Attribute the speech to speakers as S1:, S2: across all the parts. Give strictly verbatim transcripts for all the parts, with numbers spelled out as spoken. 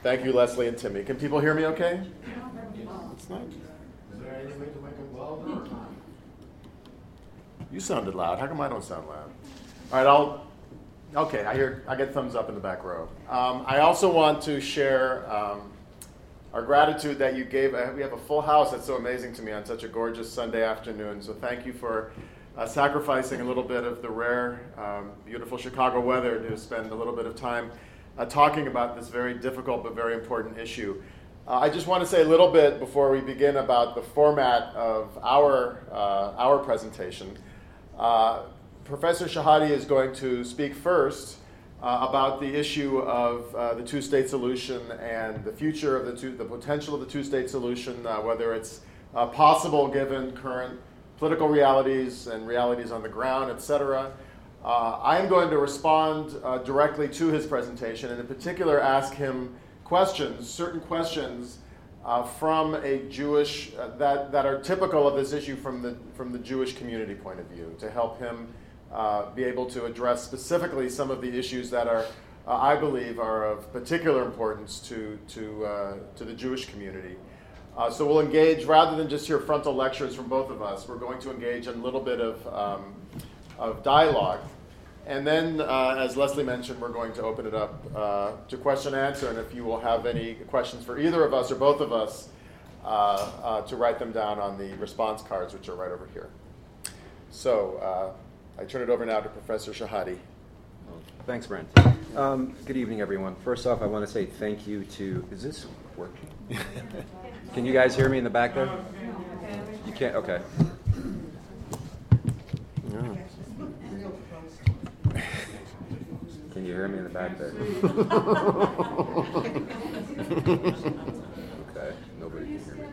S1: Thank you, Leslie and Timmy. Can people hear me okay? That's nice.
S2: Is there any way to make it louder or not?
S1: You sounded loud. How come I don't sound loud? All right, I'll. Okay, I hear. I get thumbs up in the back row. Um, I also want to share um, our gratitude that you gave. Uh, we have a full house. That's so amazing to me on such a gorgeous Sunday afternoon. So thank you for uh, sacrificing a little bit of the rare, um, beautiful Chicago weather to spend a little bit of time uh, talking about this very difficult but very important issue. Uh, I just want to say a little bit before we begin about the format of our uh, our presentation. Uh, Professor Shahade is going to speak first uh, about the issue of uh, the two-state solution and the future of the two, the potential of the two-state solution, uh, whether it's uh, possible given current political realities and realities on the ground, et cetera. Uh, I am going to respond uh, directly to his presentation, and in particular ask him questions, certain questions uh, from a Jewish uh, that that are typical of this issue from the from the Jewish community point of view, to help him uh, be able to address specifically some of the issues that are, uh, I believe, are of particular importance to to uh, to the Jewish community. Uh, so we'll engage rather than just hear frontal lectures from both of us. We're going to engage in a little bit of um, of dialogue. And then, uh, as Leslie mentioned, we're going to open it up uh, to question and answer. And if you will have any questions for either of us or both of us, uh, uh, to write them down on the response cards, which are right over here. So uh, I turn it over now to Professor Shahade.
S3: Thanks, Brent. Um, good evening, everyone. First off, I want to say thank you to, is this working? Can you guys hear me in the back there? You can't? Okay. Yeah. Can you hear me in the back there? Okay, nobody can hear me.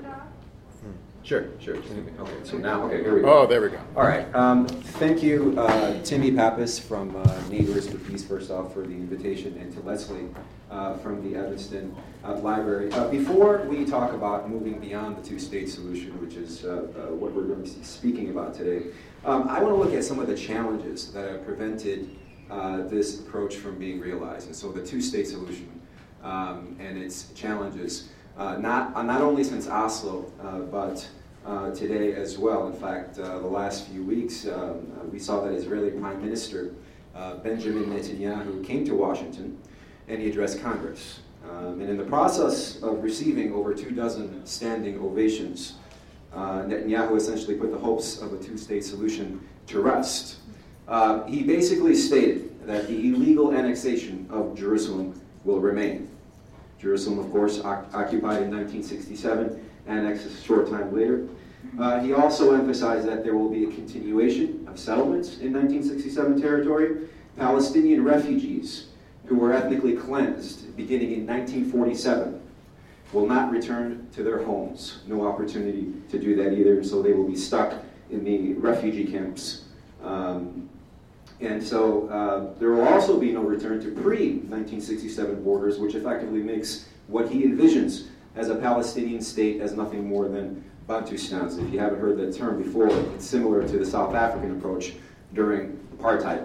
S3: Sure, sure. Okay, so now, okay, here we go.
S1: Oh, there we go.
S3: All right. Um, thank you, uh, Timmy Pappas from uh, Neighbors for Peace, first off, for the invitation, and to Leslie uh, from the Evanston uh, Library. Uh, before we talk about moving beyond the two-state solution, which is uh, uh, what we're going to be speaking about today, um, I want to look at some of the challenges that have prevented uh, this approach from being realized. And so the two-state solution um, and its challenges. Uh, not uh, not only since Oslo, uh, but uh, today as well. In fact, uh, the last few weeks, um, uh, we saw that Israeli Prime Minister uh, Benjamin Netanyahu came to Washington and he addressed Congress. Um, and in the process of receiving over two dozen standing ovations, uh, Netanyahu essentially put the hopes of a two-state solution to rest. Uh, he basically stated that the illegal annexation of Jerusalem will remain. Jerusalem, of course, oc- occupied in nineteen sixty-seven, annexed a short time later. Uh, he also emphasized that there will be a continuation of settlements in nineteen sixty-seven territory. Palestinian refugees who were ethnically cleansed beginning in nineteen forty-seven will not return to their homes. No opportunity to do that either, so they will be stuck in the refugee camps. Um, And so uh, there will also be no return to pre nineteen sixty-seven borders, which effectively makes what he envisions as a Palestinian state as nothing more than Bantustans. If you haven't heard that term before, it's similar to the South African approach during apartheid.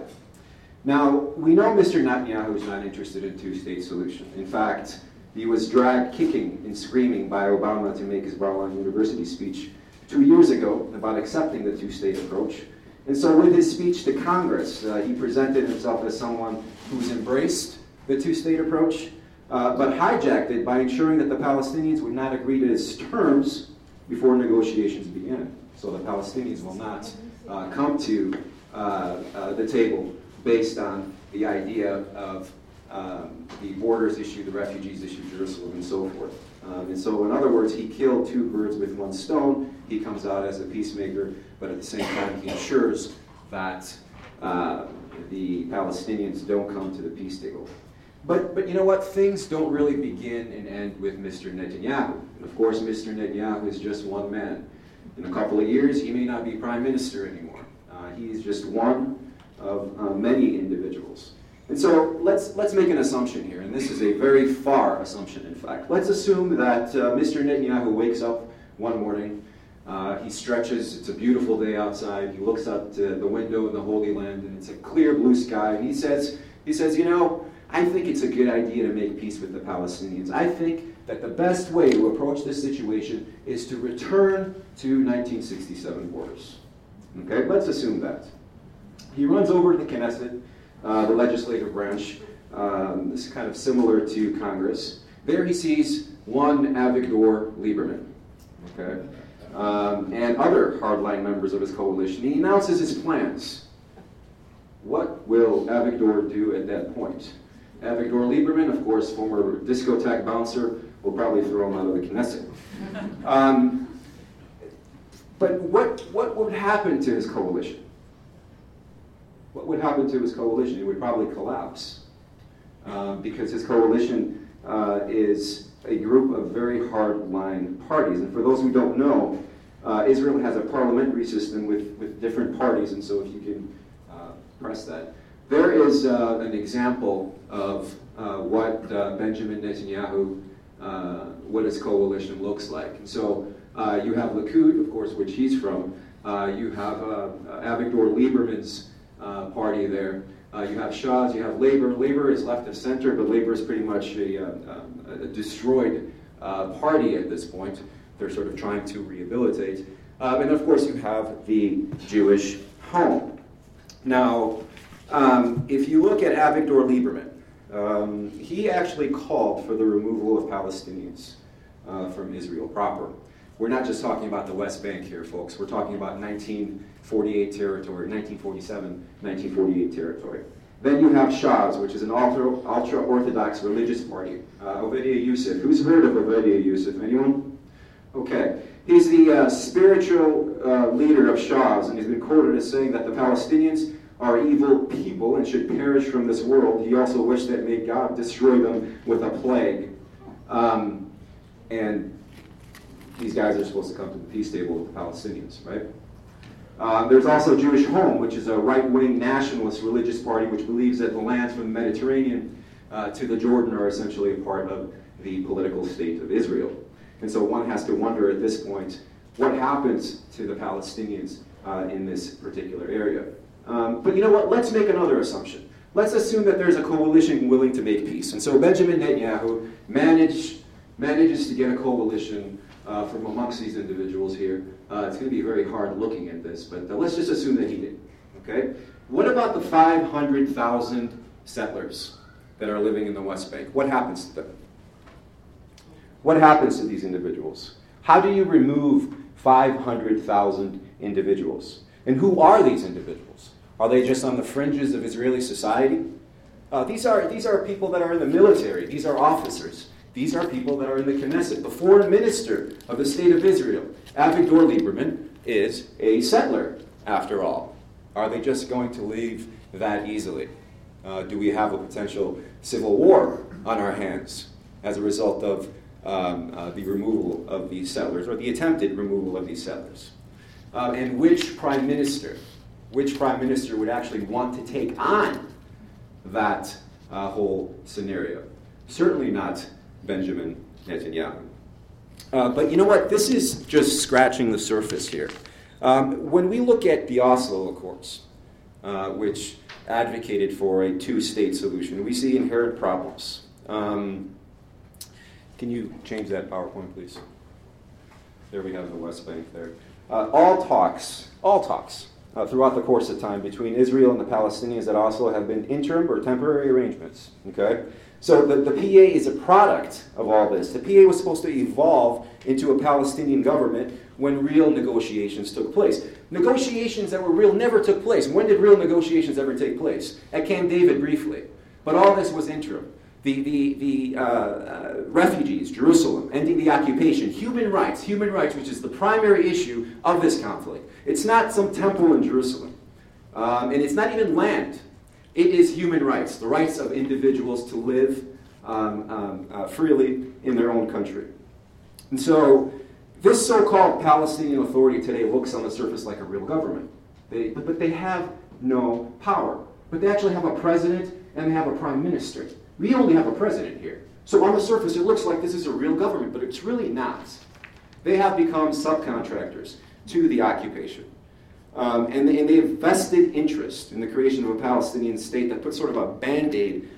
S3: Now, we know Mister Netanyahu is not interested in two-state solution. In fact, he was dragged kicking and screaming by Obama to make his Bar-Ilan University speech two years ago about accepting the two-state approach. And so with his speech to Congress, uh, he presented himself as someone who's embraced the two-state approach, uh, but hijacked it by ensuring that the Palestinians would not agree to its terms before negotiations began. So the Palestinians will not uh, come to uh, uh, the table based on the idea of um, the borders issue, the refugees issue, Jerusalem, and so forth. Um, and so, in other words, he killed two birds with one stone. He comes out as a peacemaker, but at the same time, he ensures that uh, the Palestinians don't come to the peace table. But, but you know what? Things don't really begin and end with Mister Netanyahu. And of course, Mister Netanyahu is just one man. In a couple of years, he may not be prime minister anymore. Uh, he is just one of uh, many individuals. And so let's let's make an assumption here, and this is a very far assumption, in fact. Let's assume that uh, Mister Netanyahu wakes up one morning, uh, he stretches, it's a beautiful day outside, he looks out uh, the window in the Holy Land, and it's a clear blue sky, and he says, he says, you know, I think it's a good idea to make peace with the Palestinians. I think that the best way to approach this situation is to return to nineteen sixty-seven borders. Okay, let's assume that. He runs over to the Knesset, uh, the legislative branch. Um, this is kind of similar to Congress. There he sees one Avigdor Lieberman, okay, um, and other hardline members of his coalition. He announces his plans. What will Avigdor do at that point? Avigdor Lieberman, of course, former discotheque bouncer, will probably throw him out of the Knesset. Um, but what, what would happen to his coalition? What would happen to his coalition? It would probably collapse. Um, because his coalition uh, is a group of very hardline parties. And for those who don't know, uh, Israel has a parliamentary system with, with different parties, and so if you can uh, press that. There is uh, an example of uh, what uh, Benjamin Netanyahu, uh, what his coalition looks like. And so uh, you have Likud, of course, which he's from. Uh, you have uh, Avigdor Lieberman's uh, party there. Uh, you have Shas, you have Labor. Labor is left of center, but Labor is pretty much a, uh, a destroyed uh, party at this point. They're sort of trying to rehabilitate. Um, and of course, you have the Jewish Home. Now, um, if you look at Avigdor Lieberman, um, he actually called for the removal of Palestinians uh, from Israel proper. We're not just talking about the West Bank here, folks. We're talking about nineteen forty-eight territory, nineteen forty-seven, nineteen forty-eight territory. Then you have Shas, which is an ultra, ultra-Orthodox religious party. Uh, Ovadia Yosef. Who's heard of Ovadia Yosef? Anyone? Okay. He's the uh, spiritual uh, leader of Shas, and he's been quoted as saying that the Palestinians are evil people and should perish from this world. He also wished that may God destroy them with a plague. Um, and these guys are supposed to come to the peace table with the Palestinians, right? Um, there's also Jewish Home, which is a right-wing nationalist religious party which believes that the lands from the Mediterranean uh, to the Jordan are essentially a part of the political state of Israel. And so one has to wonder at this point, what happens to the Palestinians uh, in this particular area? Um, but you know what? Let's make another assumption. Let's assume that there's a coalition willing to make peace. And so Benjamin Netanyahu manage, manages to get a coalition Uh, from amongst these individuals here. Uh, it's going to be very hard looking at this, but uh, let's just assume that he did. Okay? What about the five hundred thousand settlers that are living in the West Bank? What happens to them? What happens to these individuals? How do you remove five hundred thousand individuals? And who are these individuals? Are they just on the fringes of Israeli society? Uh, these are, these are people that are in the military. These are officers. These are people that are in the Knesset. The foreign minister of the state of Israel, Avigdor Lieberman, is a settler, after all. Are they just going to leave that easily? Uh, do we have a potential civil war on our hands as a result of um, uh, the removal of these settlers, or the attempted removal of these settlers? Um, and which prime minister, which prime minister would actually want to take on that uh, whole scenario? Certainly not Benjamin Netanyahu. Uh, but you know what? This is just scratching the surface here. Um, when we look at the Oslo Accords, uh, which advocated for a two-state solution, we see inherent problems. Um, can you change that PowerPoint, please? There we have the West Bank there. Uh, all talks, all talks uh, throughout the course of time between Israel and the Palestinians at Oslo have been interim or temporary arrangements. Okay? So the, the P A is a product of all this. The P A was supposed to evolve into a Palestinian government when real negotiations took place. Negotiations that were real never took place. When did real negotiations ever take place? At Camp David, briefly. But all this was interim. The, the, the uh, uh, refugees, Jerusalem, ending the occupation, human rights, human rights, which is the primary issue of this conflict. It's not some temple in Jerusalem. Um, and it's not even land. It is human rights, the rights of individuals to live um, um, uh, freely in their own country. And so this so-called Palestinian Authority today looks on the surface like a real government. They, but, but they have no power. But they actually have a president and they have a prime minister. We only have a president here. So on the surface it looks like this is a real government, but it's really not. They have become subcontractors to the occupation. Um, and, they, and they have vested interest in the creation of a Palestinian state that puts sort of a Band-Aid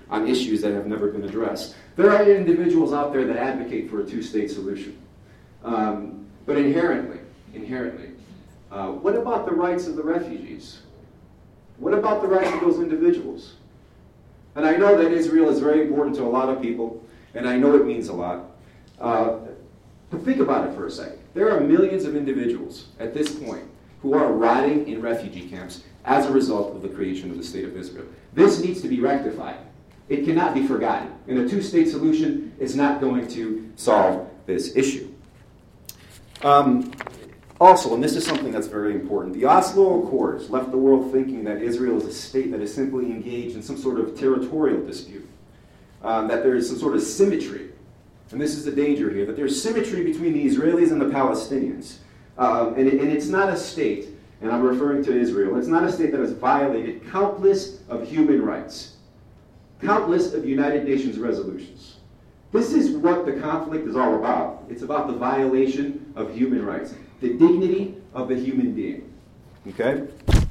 S3: on issues that have never been addressed. There are individuals out there that advocate for a two-state solution. Um, but inherently, inherently, uh, what about the rights of the refugees? What about the rights of those individuals? And I know that Israel is very important to a lot of people, and I know it means a lot. Uh, but think about it for a second. There are millions of individuals at this point who are rotting in refugee camps as a result of the creation of the State of Israel. This needs to be rectified. It cannot be forgotten. And a two-state solution is not going to solve this issue. Um, also, and this is something that's very important, the Oslo Accords left the world thinking that Israel is a state that is simply engaged in some sort of territorial dispute, um, that there is some sort of symmetry. And this is the danger here, that there's symmetry between the Israelis and the Palestinians. Um, and, it, and it's not a state, and I'm referring to Israel, it's not a state that has violated countless of human rights, countless of United Nations resolutions. This is what the conflict is all about. It's about the violation of human rights, the dignity of the human being. Okay?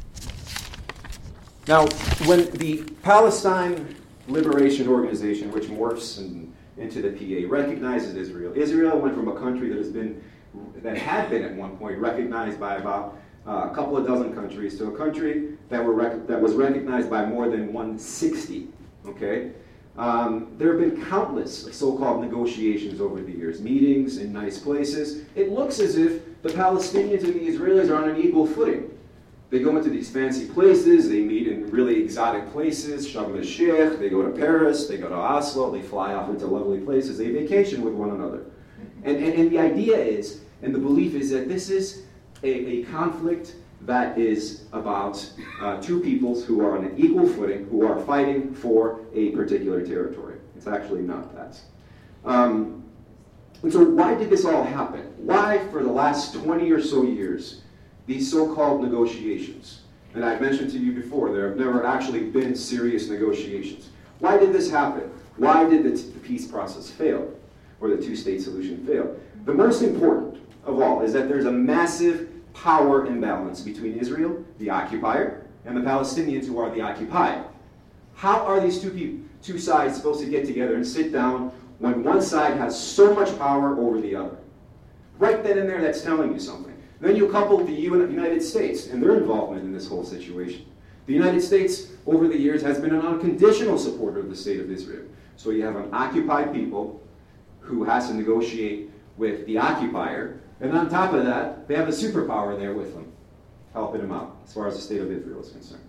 S3: Now, when the Palestine Liberation Organization, which morphs in, into the P A, recognizes Israel, Israel went from a country that has been, that had been at one point recognized by about uh, a couple of dozen countries to a country that were rec- that was recognized by more than one hundred sixty. Okay. Um, there have been countless so-called negotiations over the years, meetings in nice places. It looks as if the Palestinians and the Israelis are on an equal footing. They go into these fancy places, they meet in really exotic places, Sharm el-Sheikh, they go to Paris, they go to Oslo, they fly off into lovely places, they vacation with one another. And, and, and the idea is, and the belief is that this is a, a conflict that is about uh, two peoples who are on an equal footing, who are fighting for a particular territory. It's actually not that. Um, and so why did this all happen? Why, for the last twenty or so years, these so-called negotiations? And I mentioned to you before, there have never actually been serious negotiations. Why did this happen? Why did the, t- the peace process fail, or the two-state solution fail? The most important of all is that there's a massive power imbalance between Israel, the occupier, and the Palestinians, who are the occupied. How are these two people, two sides supposed to get together and sit down when one side has so much power over the other? Right then and there, that's telling you something. Then you couple the United States and their involvement in this whole situation. The United States, over the years, has been an unconditional supporter of the State of Israel. So you have an occupied people who has to negotiate with the occupier, and on top of that, they have a superpower there with them, helping them out, as far as the State of Israel is concerned.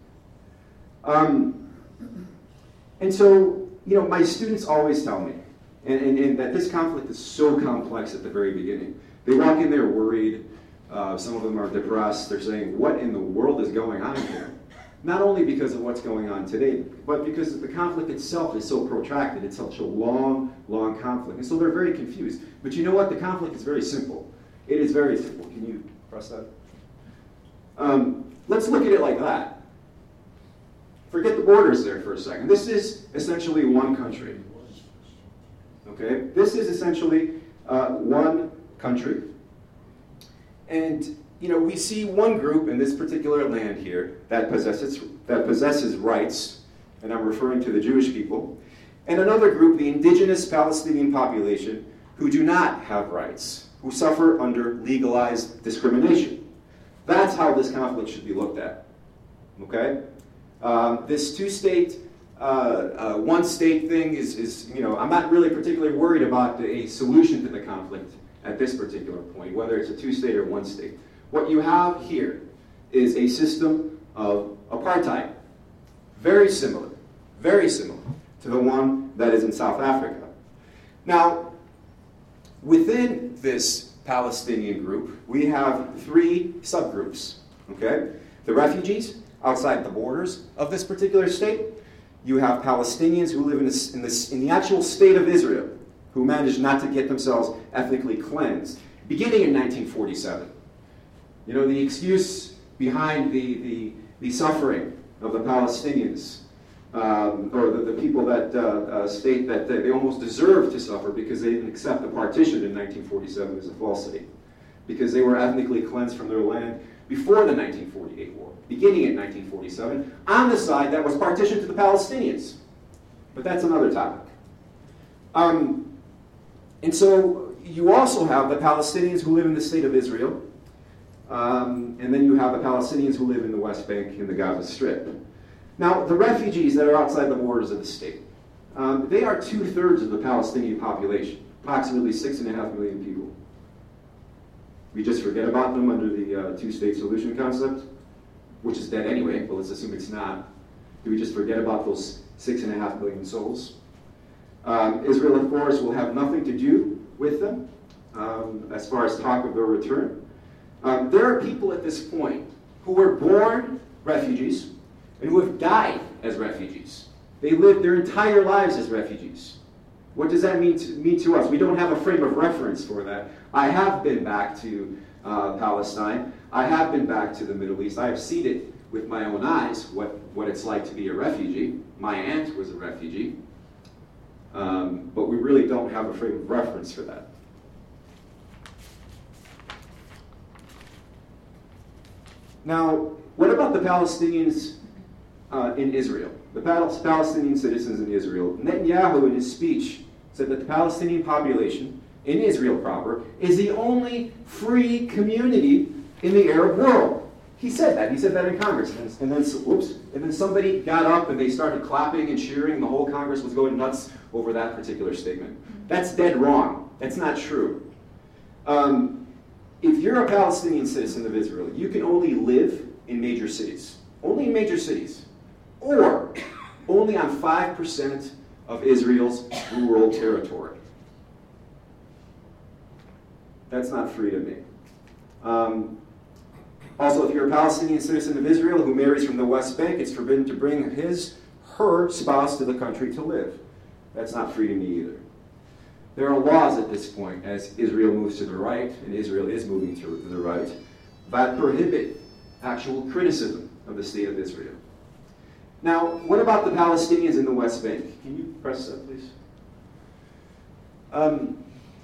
S3: Um, and so, you know, my students always tell me, and, and, and that this conflict is so complex at the very beginning. They walk in there worried. Uh, some of them are depressed. They're saying, what in the world is going on here? Not only because of what's going on today, but because the conflict itself is so protracted. It's such a long, long conflict. And so they're very confused. But you know what? The conflict is very simple. It is very simple. Can you press that? Um, let's look at it like that. Forget the borders there for a second. This is essentially one country. Okay? This is essentially uh, one country. And, you know, we see one group in this particular land here that possesses, that possesses rights, and I'm referring to the Jewish people, and another group, the indigenous Palestinian population, who do not have rights, who suffer under legalized discrimination. That's how this conflict should be looked at. Okay? Um, this two-state, uh, uh, one-state thing is, is, you know, I'm not really particularly worried about a solution to the conflict at this particular point, whether it's a two-state or one-state. What you have here is a system of apartheid. Very similar, very similar to the one that is in South Africa. Now, within this Palestinian group, we have three subgroups, okay? The refugees outside the borders of this particular state. You have Palestinians who live in, this, in, this, in the actual state of Israel, who managed not to get themselves ethnically cleansed, beginning in nineteen forty-seven. You know, the excuse behind the, the, the suffering of the Palestinians, um, or the, the people that uh, uh, state that they almost deserve to suffer because they didn't accept the partition in nineteen forty-seven, is a falsity. Because they were ethnically cleansed from their land before the nineteen forty-eight war, beginning in nineteen forty-seven, on the side that was partitioned to the Palestinians. But that's another topic. Um, and so you also have the Palestinians who live in the state of Israel, um, and then you have the Palestinians who live in the West Bank and the Gaza Strip. Now, the refugees that are outside the borders of the state, um, they are two-thirds of the Palestinian population, approximately six and a half million people. We just forget about them under the uh, two-state solution concept, which is dead anyway, but let's assume it's not. Do we just forget about those six and a half million souls? Um, Israel, of course, will have nothing to do with them um, as far as talk of their return. Um, there are people at this point who were born refugees and who have died as refugees. They lived their entire lives as refugees. What does that mean to, mean to us? We don't have a frame of reference for that. I have been back to uh, Palestine. I have been back to the Middle East. I have seen it with my own eyes, what, what it's like to be a refugee. My aunt was a refugee. Um, but we really don't have a frame of reference for that. Now, what about the Palestinians uh, in Israel? The Pal- Palestinian citizens in Israel. Netanyahu, in his speech, said that the Palestinian population in Israel proper is the only free community in the Arab world. He said that. He said that in Congress. And, and then, whoops, and then somebody got up and they started clapping and cheering, and the whole Congress was going nuts over that particular statement. That's dead wrong. That's not true. Um, if you're a Palestinian citizen of Israel, you can only live in major cities. Only in major cities. Or only on five percent of Israel's rural territory. That's not free to me. Um, also, if you're a Palestinian citizen of Israel who marries from the West Bank, it's forbidden to bring his, her spouse to the country to live. That's not free to me either. There are laws at this point, as Israel moves to the right, and Israel is moving to the right, that prohibit actual criticism of the state of Israel. Now, what about the Palestinians in the West Bank? Can you press that, please? Um,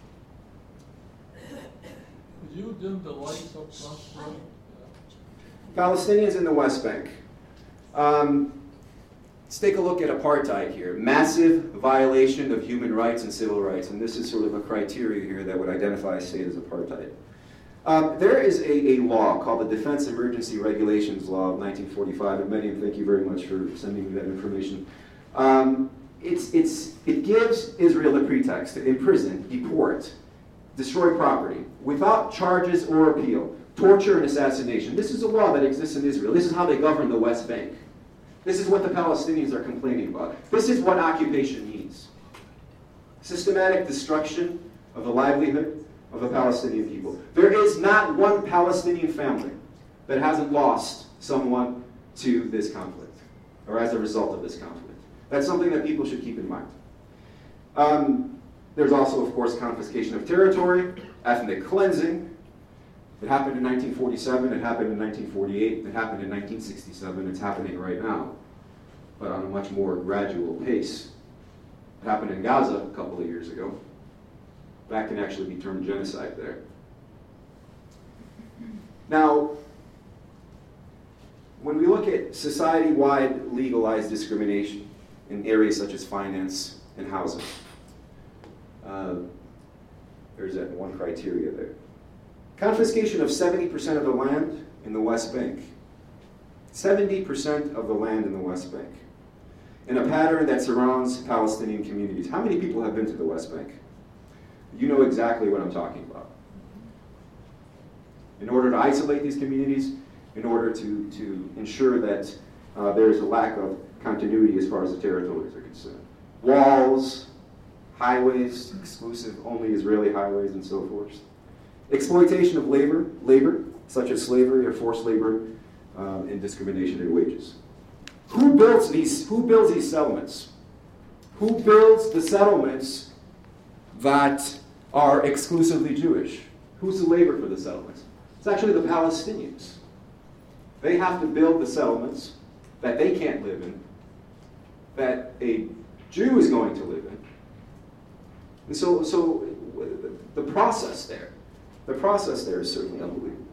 S4: Could you dim the lights up front?
S3: Palestinians in the West Bank. Um, let's take a look at apartheid here. Massive violation of human rights and civil rights, and this is sort of a criteria here that would identify a state as apartheid. Um, there is a, a law called the Defense Emergency Regulations Law of nineteen forty-five, and Medium, thank you very much for sending me that information. Um, it's, it's, it gives Israel a pretext to imprison, deport, destroy property without charges or appeal, torture and assassination. This is a law that exists in Israel. This is how they govern the West Bank. This is what the Palestinians are complaining about. This is what occupation means. Systematic destruction of the livelihood of the Palestinian people. There is not one Palestinian family that hasn't lost someone to this conflict, or as a result of this conflict. That's something that people should keep in mind. Um, there's also, of course, confiscation of territory, ethnic cleansing. It happened in nineteen forty-seven, it happened in nineteen forty-eight, it happened in nineteen sixty-seven, it's happening right now, but on a much more gradual pace. It happened in Gaza a couple of years ago. That can actually be termed genocide there. Now, when we look at society-wide legalized discrimination in areas such as finance and housing, uh, there's that one criteria there. Confiscation of seventy percent of the land in the West Bank. seventy percent of the land in the West Bank. In a pattern that surrounds Palestinian communities. How many people have been to the West Bank? You know exactly what I'm talking about. In order to isolate these communities, in order to, to ensure that uh, there is a lack of continuity as far as the territories are concerned. Walls, highways, exclusive, only Israeli highways, and so forth. Exploitation of labor, labor, such as slavery or forced labor, um, and discrimination in wages. Who builds these, who builds these settlements? Who builds the settlements that are exclusively Jewish? Who's the labor for the settlements? It's actually the Palestinians. They have to build the settlements that they can't live in, that a Jew is going to live in. And so, so the process there, the process there is certainly unbelievable.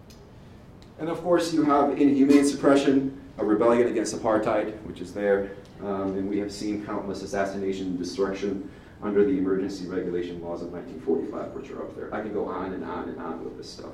S3: And of course you have inhumane suppression, a rebellion against apartheid, which is there, Um, and we have seen countless assassination and destruction under the emergency regulation laws of nineteen forty-five, which are up there. I can go on and on and on with this stuff.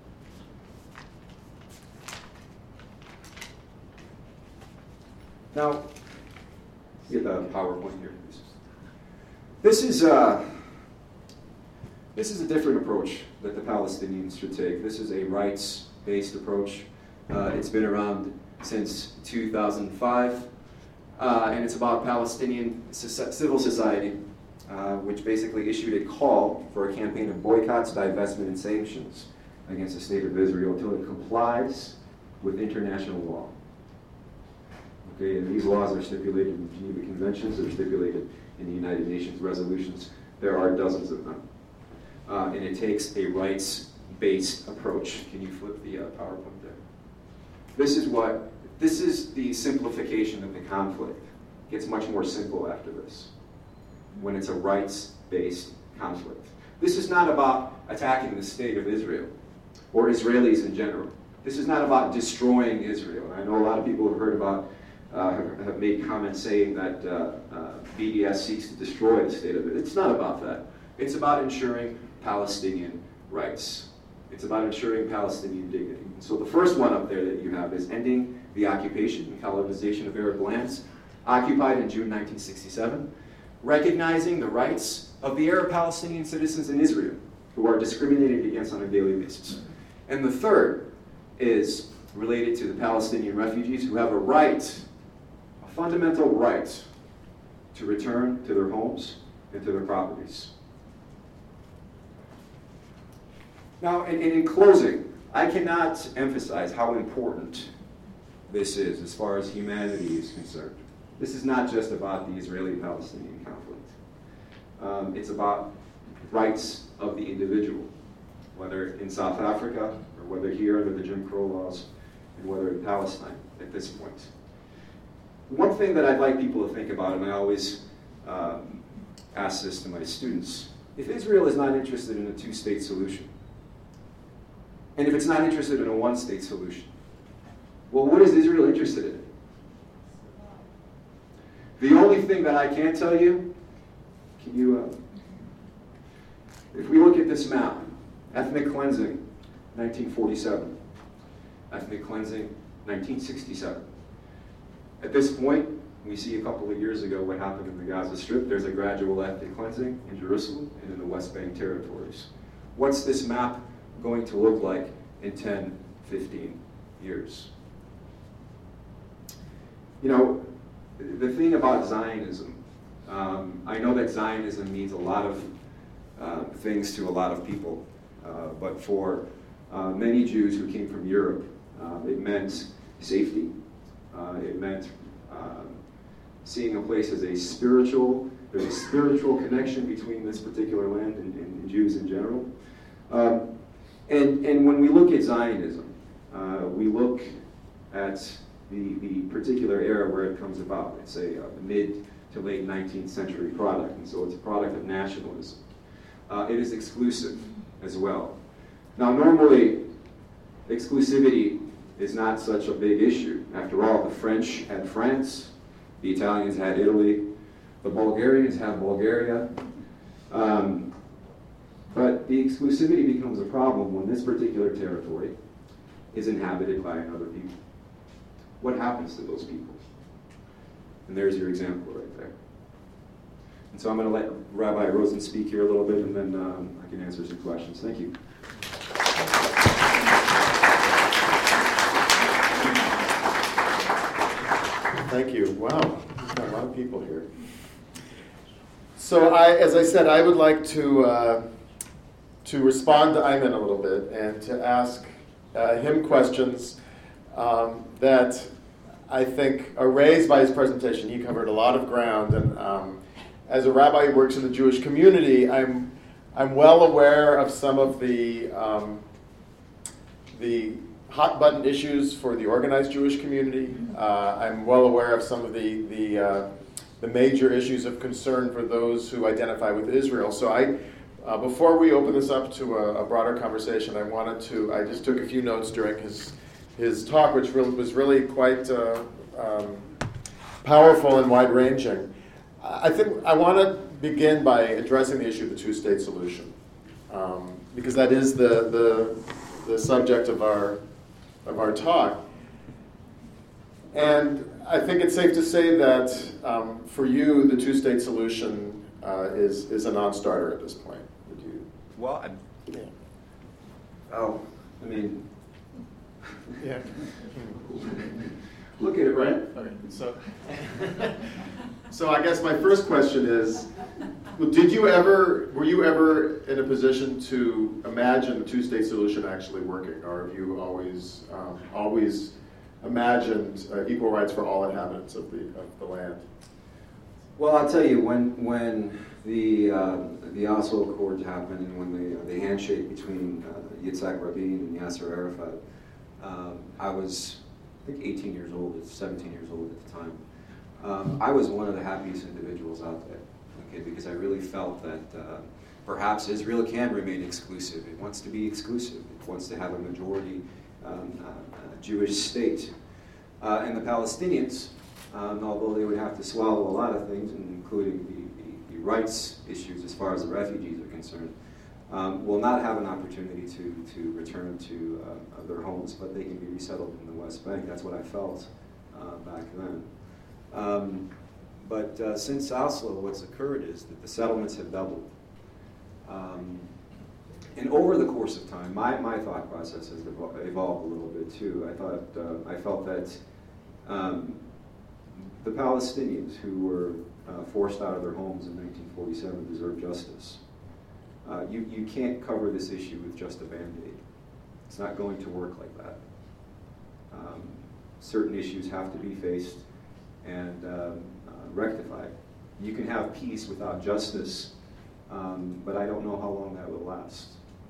S3: Now, get the PowerPoint here, please. This is, uh, this is a different approach that the Palestinians should take. This is a rights-based approach. Uh, it's been around since two thousand five, uh, and it's about Palestinian civil society, uh, which basically issued a call for a campaign of boycotts, divestment, and sanctions against the state of Israel until it complies with international law. Okay, and these laws are stipulated in the Geneva Conventions, they're stipulated in the United Nations resolutions. There are dozens of them. Uh, and it takes a rights-based approach. Can you flip the uh, PowerPoint there? This is what, this is the simplification of the conflict. It gets much more simple after this, when it's a rights-based conflict. This is not about attacking the state of Israel, or Israelis in general. This is not about destroying Israel. I know a lot of people have heard about Uh, have, have made comments saying that uh, uh, B D S seeks to destroy the state of it. It's not about that. It's about ensuring Palestinian rights. It's about ensuring Palestinian dignity. So the first one up there that you have is ending the occupation and colonization of Arab lands occupied in June nineteen sixty-seven, recognizing the rights of the Arab Palestinian citizens in Israel who are discriminated against on a daily basis. And the third is related to the Palestinian refugees who have a right, a fundamental right, to return to their homes and to their properties. Now, and, and in closing, I cannot emphasize how important this is as far as humanity is concerned. This is not just about the Israeli-Palestinian conflict. Um, it's about rights of the individual, whether in South Africa or whether here under the Jim Crow laws, and whether in Palestine at this point. One thing that I'd like people to think about, and I always um, ask this to my students, if Israel is not interested in a two-state solution, and if it's not interested in a one-state solution, well, what is Israel interested in? The only thing that I can tell you, can you, uh, if we look at this map, ethnic cleansing, nineteen forty-seven. Ethnic cleansing, nineteen sixty-seven. At this point, we see a couple of years ago what happened in the Gaza Strip. There's a gradual ethnic cleansing in Jerusalem and in the West Bank territories. What's this map going to look like in ten, fifteen years? You know, the thing about Zionism, um, I know that Zionism means a lot of uh, things to a lot of people, uh, but for uh, many Jews who came from Europe, uh, it meant safety. Uh, it meant uh, seeing a place as a spiritual, there's a spiritual connection between this particular land and, and Jews in general. Um, and, and when we look at Zionism, uh, we look at the, the particular era where it comes about. It's a, a mid to late nineteenth century product, and so it's a product of nationalism. Uh, it is exclusive as well. Now, normally, exclusivity is not such a big issue. After all, the French had France, the Italians had Italy, the Bulgarians had Bulgaria. Um, but the exclusivity becomes a problem when this particular territory is inhabited by another people. What happens to those people? And there's your example right there. And so I'm going to let Rabbi Rosen speak here a little bit, and then um, I can answer some questions. Thank you.
S1: Thank you. Wow, we've got a lot of people here. So, I, as I said, I would like to uh, to respond to Ayman a little bit and to ask uh, him questions um, that I think are raised by his presentation. He covered a lot of ground, and um, as a rabbi who works in the Jewish community, I'm I'm well aware of some of the um, the hot button issues for the organized Jewish community. Uh, I'm well aware of some of the the, uh, the major issues of concern for those who identify with Israel. So I, uh, before we open this up to a, a broader conversation, I wanted to, I just took a few notes during his his talk, which really, was really quite uh, um, powerful and wide-ranging. I think I want to begin by addressing the issue of the two-state solution, um, because that is the, the the subject of our of our talk. And I think it's safe to say that um, for you, the two-state solution uh, is is a non-starter at this point. Would you?
S3: Well, I'm,
S1: Yeah.
S3: oh, I mean,
S1: Yeah.
S3: look at it, right?
S1: Okay. So, so I guess my first question is, well, did you ever, were you ever in a position to imagine the two-state solution actually working, or have you always, um, always imagined uh, equal rights for all inhabitants of the of the land?
S3: Well, I'll tell you, when when the uh, the Oslo Accords happened, and when the the handshake between uh, Yitzhak Rabin and Yasser Arafat, um, I was, I think, eighteen years old, seventeen years old at the time. Um, I was one of the happiest individuals out there, okay, because I really felt that uh, perhaps Israel can remain exclusive. It wants to be exclusive. It wants to have a majority um, uh, uh, Jewish state. Uh, and the Palestinians, um, although they would have to swallow a lot of things, including the, the, the rights issues as far as the refugees are concerned, um, will not have an opportunity to, to return to uh, their homes, but they can be resettled in the West Bank. That's what I felt uh, back then. Um, but uh, since Oslo, what's occurred is that the settlements have doubled. Um, and over the course of time, my, my thought process has evol- evolved a little bit too. I thought uh, I felt that um, the Palestinians who were uh, forced out of their homes in nineteen forty-seven deserve justice. Uh, you, you can't cover this issue with just a Band-Aid. It's not going to work like that. Um, certain issues have to be faced and um, uh, rectified. You can have peace without justice, um, but I don't know how long that will last.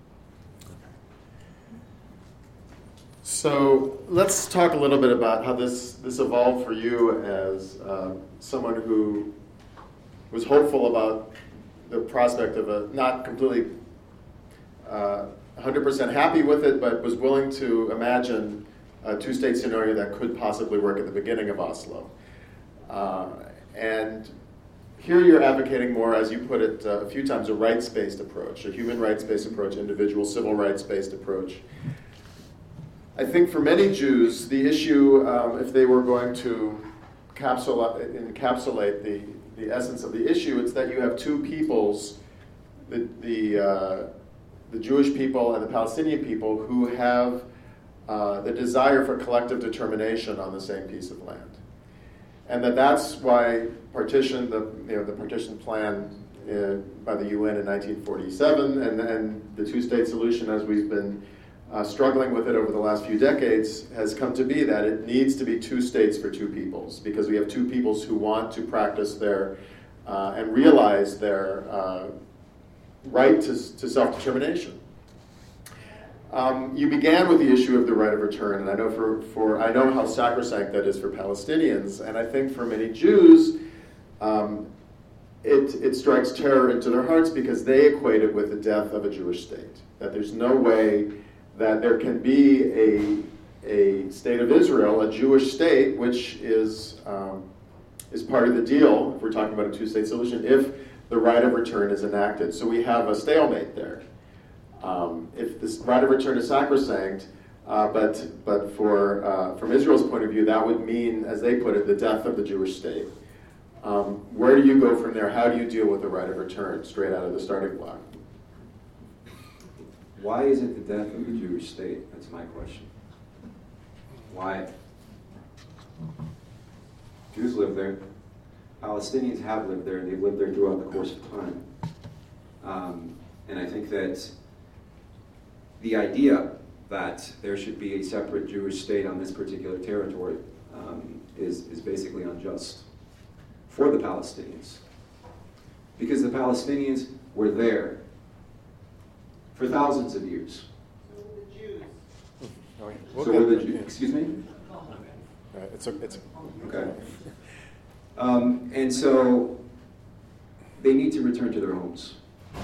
S1: So let's talk a little bit about how this, this evolved for you as uh, someone who was hopeful about the prospect of a, not completely uh, one hundred percent happy with it, but was willing to imagine a two-state scenario that could possibly work at the beginning of Oslo. Uh, and here you're advocating more, as you put it uh, a few times, a rights-based approach, a human rights-based approach, individual civil rights-based approach. I think for many Jews, the issue, um, if they were going to capsula- encapsulate the, the essence of the issue, it's that you have two peoples, the, the, uh, the Jewish people and the Palestinian people, who have uh, the desire for collective determination on the same piece of land. And that that's why partition, the, you know, the partition plan uh, by the U N in nineteen forty-seven, and, and the two-state solution, as we've been Uh, struggling with it over the last few decades, has come to be that it needs to be two states for two peoples, because we have two peoples who want to practice their uh, and realize their uh, right to, to self-determination. Um, you began with the issue of the right of return, and I know for, for I know how sacrosanct that is for Palestinians, and I think for many Jews, um, it, it strikes terror into their hearts because they equate it with the death of a Jewish state, that there's no way that there can be a, a state of Israel, a Jewish state, which is, um, is part of the deal, if we're talking about a two-state solution, if the right of return is enacted. So we have a stalemate there. Um, if this right of return is sacrosanct, uh, but, but for, uh, from Israel's point of view, that would mean, as they put it, the death of the Jewish state. Um, where do you go from there? How do you deal with the right of return straight out of the starting block?
S3: Why is it the death of the Jewish state? That's my question. Why? Jews live there. Palestinians have lived there. They've lived there throughout the course of time. Um, and I think that the idea that there should be a separate Jewish state on this particular territory um, is, is basically unjust for the Palestinians. Because the Palestinians were there for thousands of years.
S5: So were the Jews.
S1: We'll
S3: so
S1: get
S3: were the
S1: there.
S3: Jews, excuse me?
S1: Uh, it's a, it's a,
S3: Okay. Um, and so they need to return to their homes.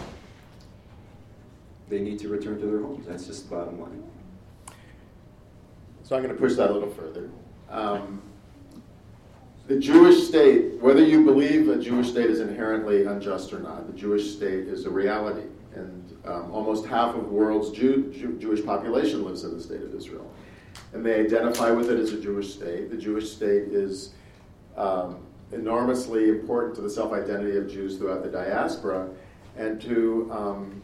S3: They need to return to their homes. That's just the bottom line.
S1: So I'm going to push that a little further. Um, the Jewish state, whether you believe a Jewish state is inherently unjust or not, the Jewish state is a reality. And um, almost half of the world's Jew, Jew, Jewish population lives in the state of Israel. And they identify with it as a Jewish state. The Jewish state is um, enormously important to the self-identity of Jews throughout the diaspora. And to, um,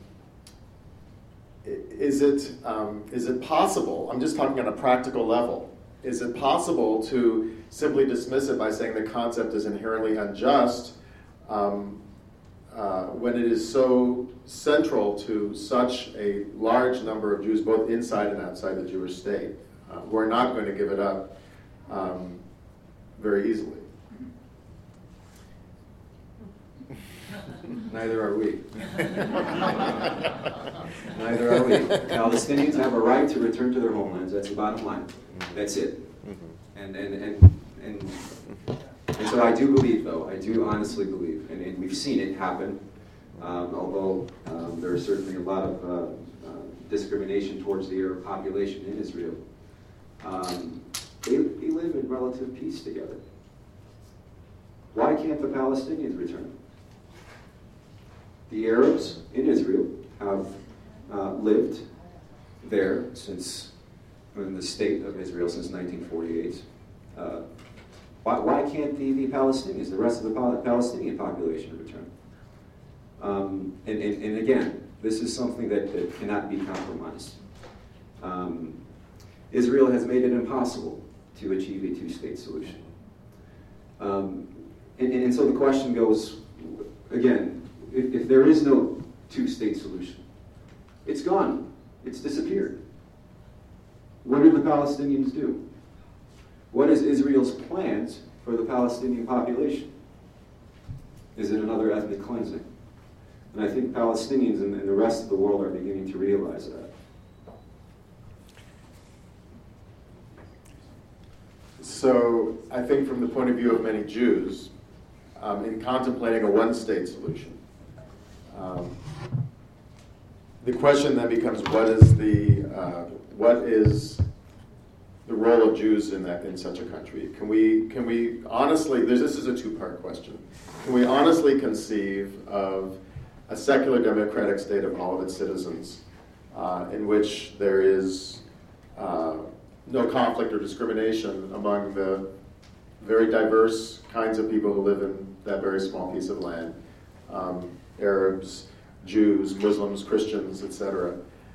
S1: is it, um, is it possible, I'm just talking on a practical level, is it possible to simply dismiss it by saying the concept is inherently unjust um, uh, when it is so central to such a large number of Jews, both inside and outside the Jewish state, uh, who are not going to give it up um, very easily?
S3: Neither are we. Neither are we. Palestinians have a right to return to their homelands. That's the bottom line. That's it. And and and and, and so I do believe, though. I do honestly believe, and, and we've seen it happen. Um, although um, there is certainly a lot of uh, uh, discrimination towards the Arab population in Israel, um, they, they live in relative peace together. Why can't the Palestinians return? The Arabs in Israel have uh, lived there since, in the state of Israel since nineteen forty-eight. Uh, why, why can't the, the Palestinians, the rest of the Pal- Palestinian population return? Um, and, and, and again, this is something that, that cannot be compromised. Um, Israel has made it impossible to achieve a two-state solution. Um, and, and so the question goes, again, If, if there is no two-state solution, it's gone. It's disappeared. What do the Palestinians do? What is Israel's plans for the Palestinian population? Is it another ethnic cleansing? And I think Palestinians and, and the rest of the world are beginning to realize that.
S1: So I think from the point of view of many Jews, um, in contemplating a one-state solution, Um, the question then becomes, what is the uh, what is the role of Jews in that in such a country? Can we can we honestly? This is a two-part question. Can we honestly conceive of a secular democratic state of all of its citizens, uh, in which there is uh, no conflict or discrimination among the very diverse kinds of people who live in that very small piece of land? Um, Arabs, Jews, Muslims, Christians, et cetera.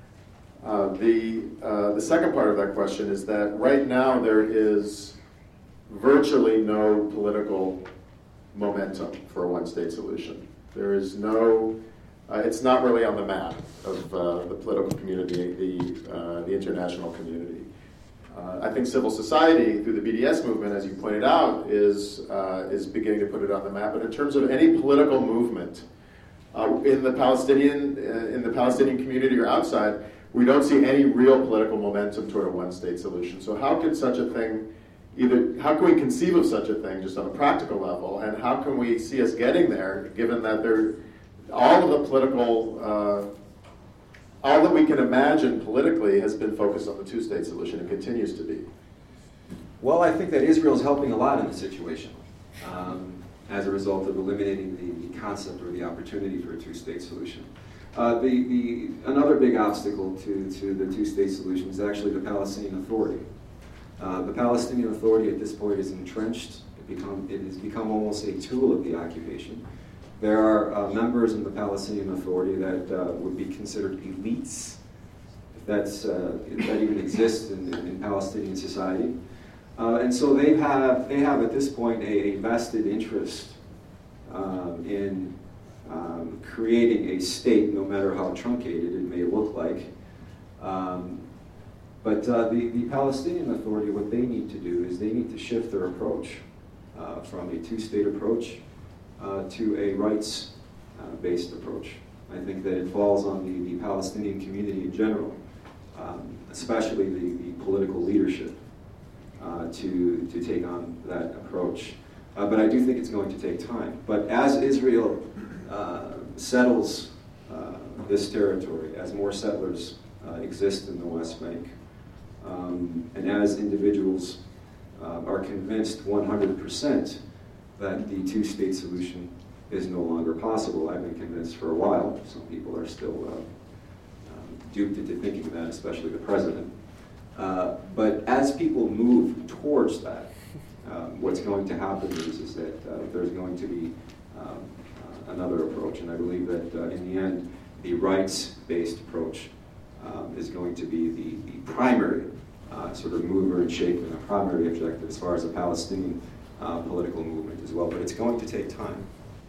S1: Uh, the, uh, the second part of that question is that right now there is virtually no political momentum for a one-state solution. There is no, uh, it's not really on the map of uh, the political community, the, uh, the international community. Uh, I think civil society, through the B D S movement, as you pointed out, is, uh, is beginning to put it on the map. But in terms of any political movement, Uh, in the Palestinian uh, in the Palestinian community or outside, we don't see any real political momentum toward a one-state solution. So how could such a thing, either how can we conceive of such a thing just on a practical level, and how can we see us getting there, given that there, all of the political, uh, all that we can imagine politically has been focused on the two-state solution and continues to be.
S3: Well, I think that Israel is helping a lot in the situation. Um, as a result of eliminating the, the concept or the opportunity for a two-state solution. Uh, the, the, another big obstacle to, to the two-state solution is actually the Palestinian Authority. Uh, the Palestinian Authority at this point is entrenched. It, become, it has become almost a tool of the occupation. There are uh, members in the Palestinian Authority that uh, would be considered elites, if, that's, uh, if that even exists in, in Palestinian society. Uh, and so they have, they have at this point a, a vested interest um, in um, creating a state, no matter how truncated it may look like. Um, but uh, the, the Palestinian Authority, what they need to do is they need to shift their approach uh, from a two-state approach uh, to a rights-based uh, approach. I think that it falls on the, the Palestinian community in general, um, especially the, the political leadership. Uh, to, to take on that approach. Uh, but I do think it's going to take time. But as Israel uh, settles uh, this territory, as more settlers uh, exist in the West Bank, um, and as individuals uh, are convinced one hundred percent that the two-state solution is no longer possible. I've been convinced for a while. Some people are still uh, um, duped into thinking that, especially the president. Uh, but as people move towards that, um, what's going to happen is, is that uh, there's going to be um, uh, another approach. And I believe that uh, in the end, the rights-based approach um, is going to be the, the primary uh, sort of mover and shaker, and a primary objective as far as the Palestinian uh, political movement as well. But it's going to take time.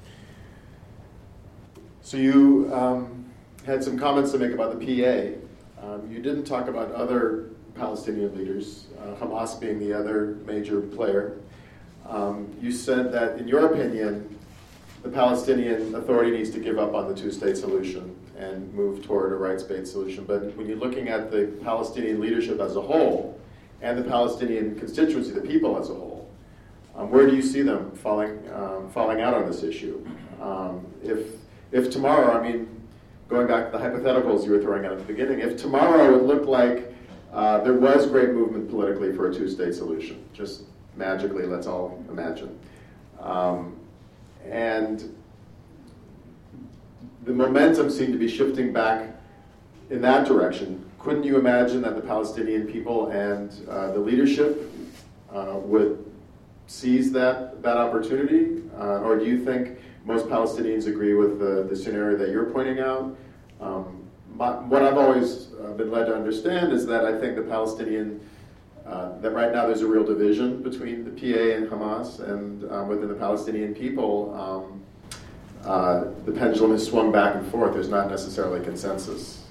S1: So you um, had some comments to make about the P A. Um, you didn't talk about other Palestinian leaders, uh, Hamas being the other major player. Um, you said that, in your opinion, the Palestinian Authority needs to give up on the two-state solution and move toward a rights-based solution. But when you're looking at the Palestinian leadership as a whole and the Palestinian constituency, the people as a whole, um, where do you see them falling um, falling out on this issue? Um, if if tomorrow, I mean, going back to the hypotheticals you were throwing out at the beginning, if tomorrow it looked like Uh, there was great movement politically for a two-state solution, just magically, let's all imagine. Um, and the momentum seemed to be shifting back in that direction. Couldn't you imagine that the Palestinian people and uh, the leadership uh, would seize that, that opportunity? Uh, or do you think most Palestinians agree with the, the scenario that you're pointing out? Um, My, what I've always uh, been led to understand is that I think the Palestinian, uh, that right now there's a real division between the P A and Hamas, and um, within the Palestinian people, um, uh, the pendulum has swung back and forth. There's not necessarily consensus.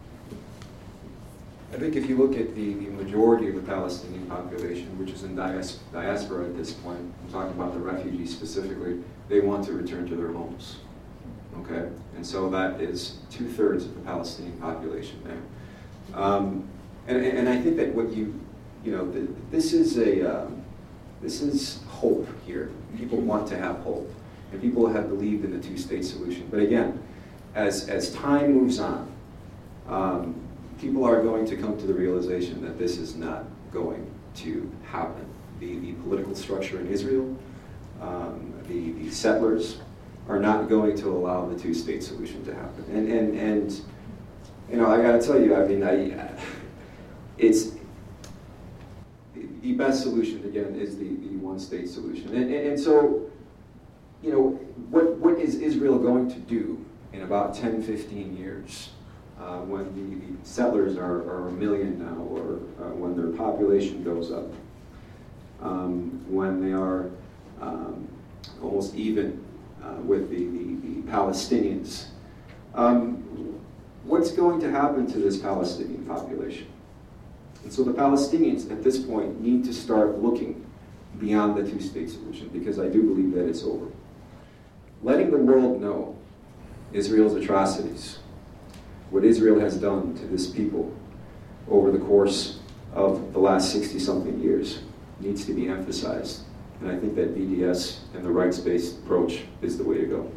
S3: I think if you look at the, the majority of the Palestinian population, which is in dias- diaspora at this point, I'm talking about the refugees specifically, they want to return to their homes. Okay, and so that is two-thirds of the Palestinian population there. Um, and, and I think that what you, you know, the, this is a, um, this is hope here. People want to have hope, and people have believed in the two-state solution. But again, as, as time moves on, um, people are going to come to the realization that this is not going to happen. The, the political structure in Israel, um, the, the settlers, are not going to allow the two-state solution to happen. And, and, and you know, I gotta tell you, I mean, I, it's, the best solution, again, is the, the one-state solution. And, and, and so, you know, what, what is Israel going to do in about ten, fifteen years uh, when the, the settlers are, are a million now, or uh, when their population goes up, um, when they are um, almost even Uh, with the, the, the Palestinians. Um, what's going to happen to this Palestinian population? And so the Palestinians at this point need to start looking beyond the two-state solution, because I do believe that it's over. Letting the world know Israel's atrocities, what Israel has done to this people over the course of the last sixty-something years, needs to be emphasized. And I think that B D S and the rights-based approach is the way to go.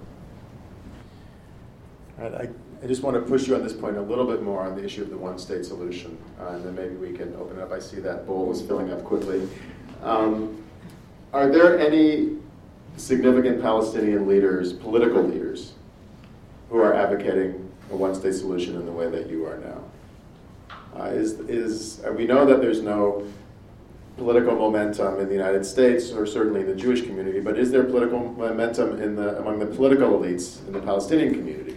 S1: All right, I, I just want to push you on this point a little bit more on the issue of the one-state solution, uh, and then maybe we can open it up. I see that bowl is filling up quickly. Um, are there any significant Palestinian leaders, political leaders, who are advocating a one-state solution in the way that you are now? Uh, is is uh, we know that there's no political momentum in the United States, or certainly in the Jewish community, but is there political momentum in the, among the political elites in the Palestinian community?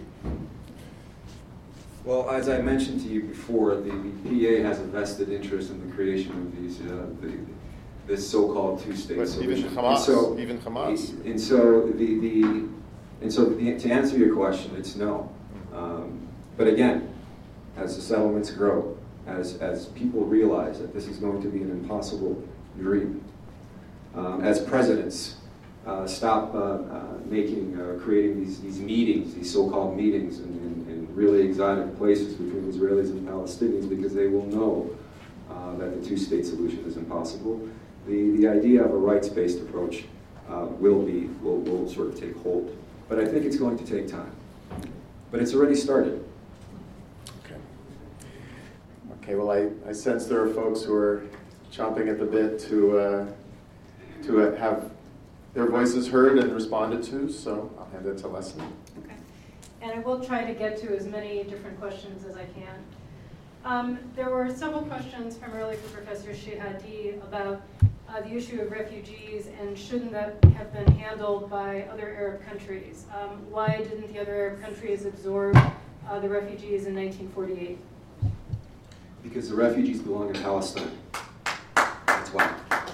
S3: Well, as I mentioned to you before, the, the P A has a vested interest in the creation of these, uh, the, this so-called two-state
S1: But
S3: solution.
S1: even Hamas,
S3: and so,
S1: even Hamas.
S3: And so, the, the, and so the, to answer your question, it's no. Um, but again, as the settlements grow, As, as people realize that this is going to be an impossible dream, um, as presidents uh, stop uh, uh, making, uh, creating these, these meetings, these so-called meetings in, in, in really exotic places between Israelis and Palestinians, because they will know uh, that the two-state solution is impossible. The, the idea of a rights-based approach uh, will be, will, will sort of take hold. But I think it's going to take time. But it's already started.
S1: Okay, well, I, I sense there are folks who are chomping at the bit to uh, to uh, have their voices heard and responded to. So I'll hand it to Leslie.
S5: Okay. And I will try to get to as many different questions as I can. Um, there were several questions primarily for Professor Shehadi about uh, the issue of refugees and shouldn't that have been handled by other Arab countries? Um, why didn't the other Arab countries absorb uh, the refugees in nineteen forty-eight?
S3: Because the refugees belong in Palestine. That's why.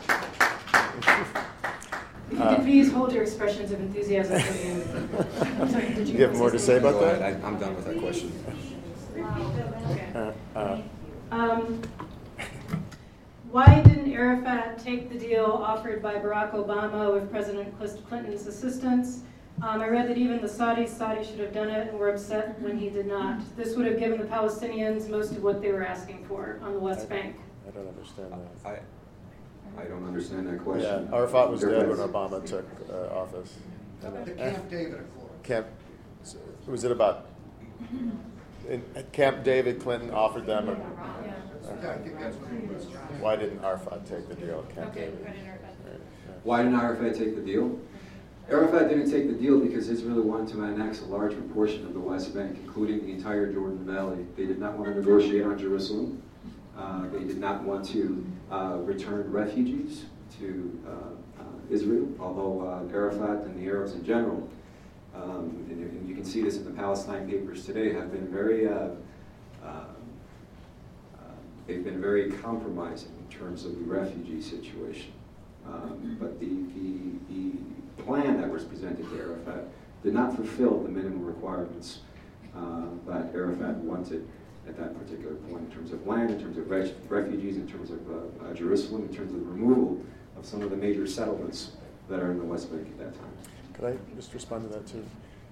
S5: If you could please hold your expressions of enthusiasm for the end. I'm sorry, did you
S1: You have more to say about
S3: Go
S1: that?
S3: ahead. I, I'm done with that question.
S5: Okay.
S1: Uh, uh,
S5: Um, why didn't Arafat take the deal offered by Barack Obama with President Clinton's assistance? Um, I read that even the Saudis thought he should have done it and were upset when he did not. This would have given the Palestinians most of what they were asking for on the West Bank.
S1: I don't understand that.
S3: I, I don't understand that question.
S1: Yeah, Arafat was dead when
S3: Difference.
S1: Obama took uh, office.
S2: The Camp David Accord.
S1: Camp, was it about, in, at Camp David, Clinton offered them, a,
S2: Yeah, I think that's what it was.
S1: why didn't Arafat take the deal at Camp
S5: Okay,
S1: David?
S5: why didn't Arafat?
S1: Right, yeah.
S3: Why didn't Arafat take the deal? Arafat didn't take the deal because Israel wanted to annex a large proportion of the West Bank, including the entire Jordan Valley. They did not want to negotiate on Jerusalem. Uh, they did not want to uh, return refugees to uh, uh, Israel, although uh, Arafat and the Arabs in general, um, and, and you can see this in the Palestine papers today, have been very, uh, uh, uh, they've been very compromising in terms of the refugee situation. Um, but the, the, the plan that was presented to Arafat did not fulfill the minimum requirements uh, that Arafat wanted at that particular point in terms of land, in terms of ref refugees, in terms of uh, uh, Jerusalem, in terms of the removal of some of the major settlements that are in the West Bank at that time.
S1: Could I just respond to that too?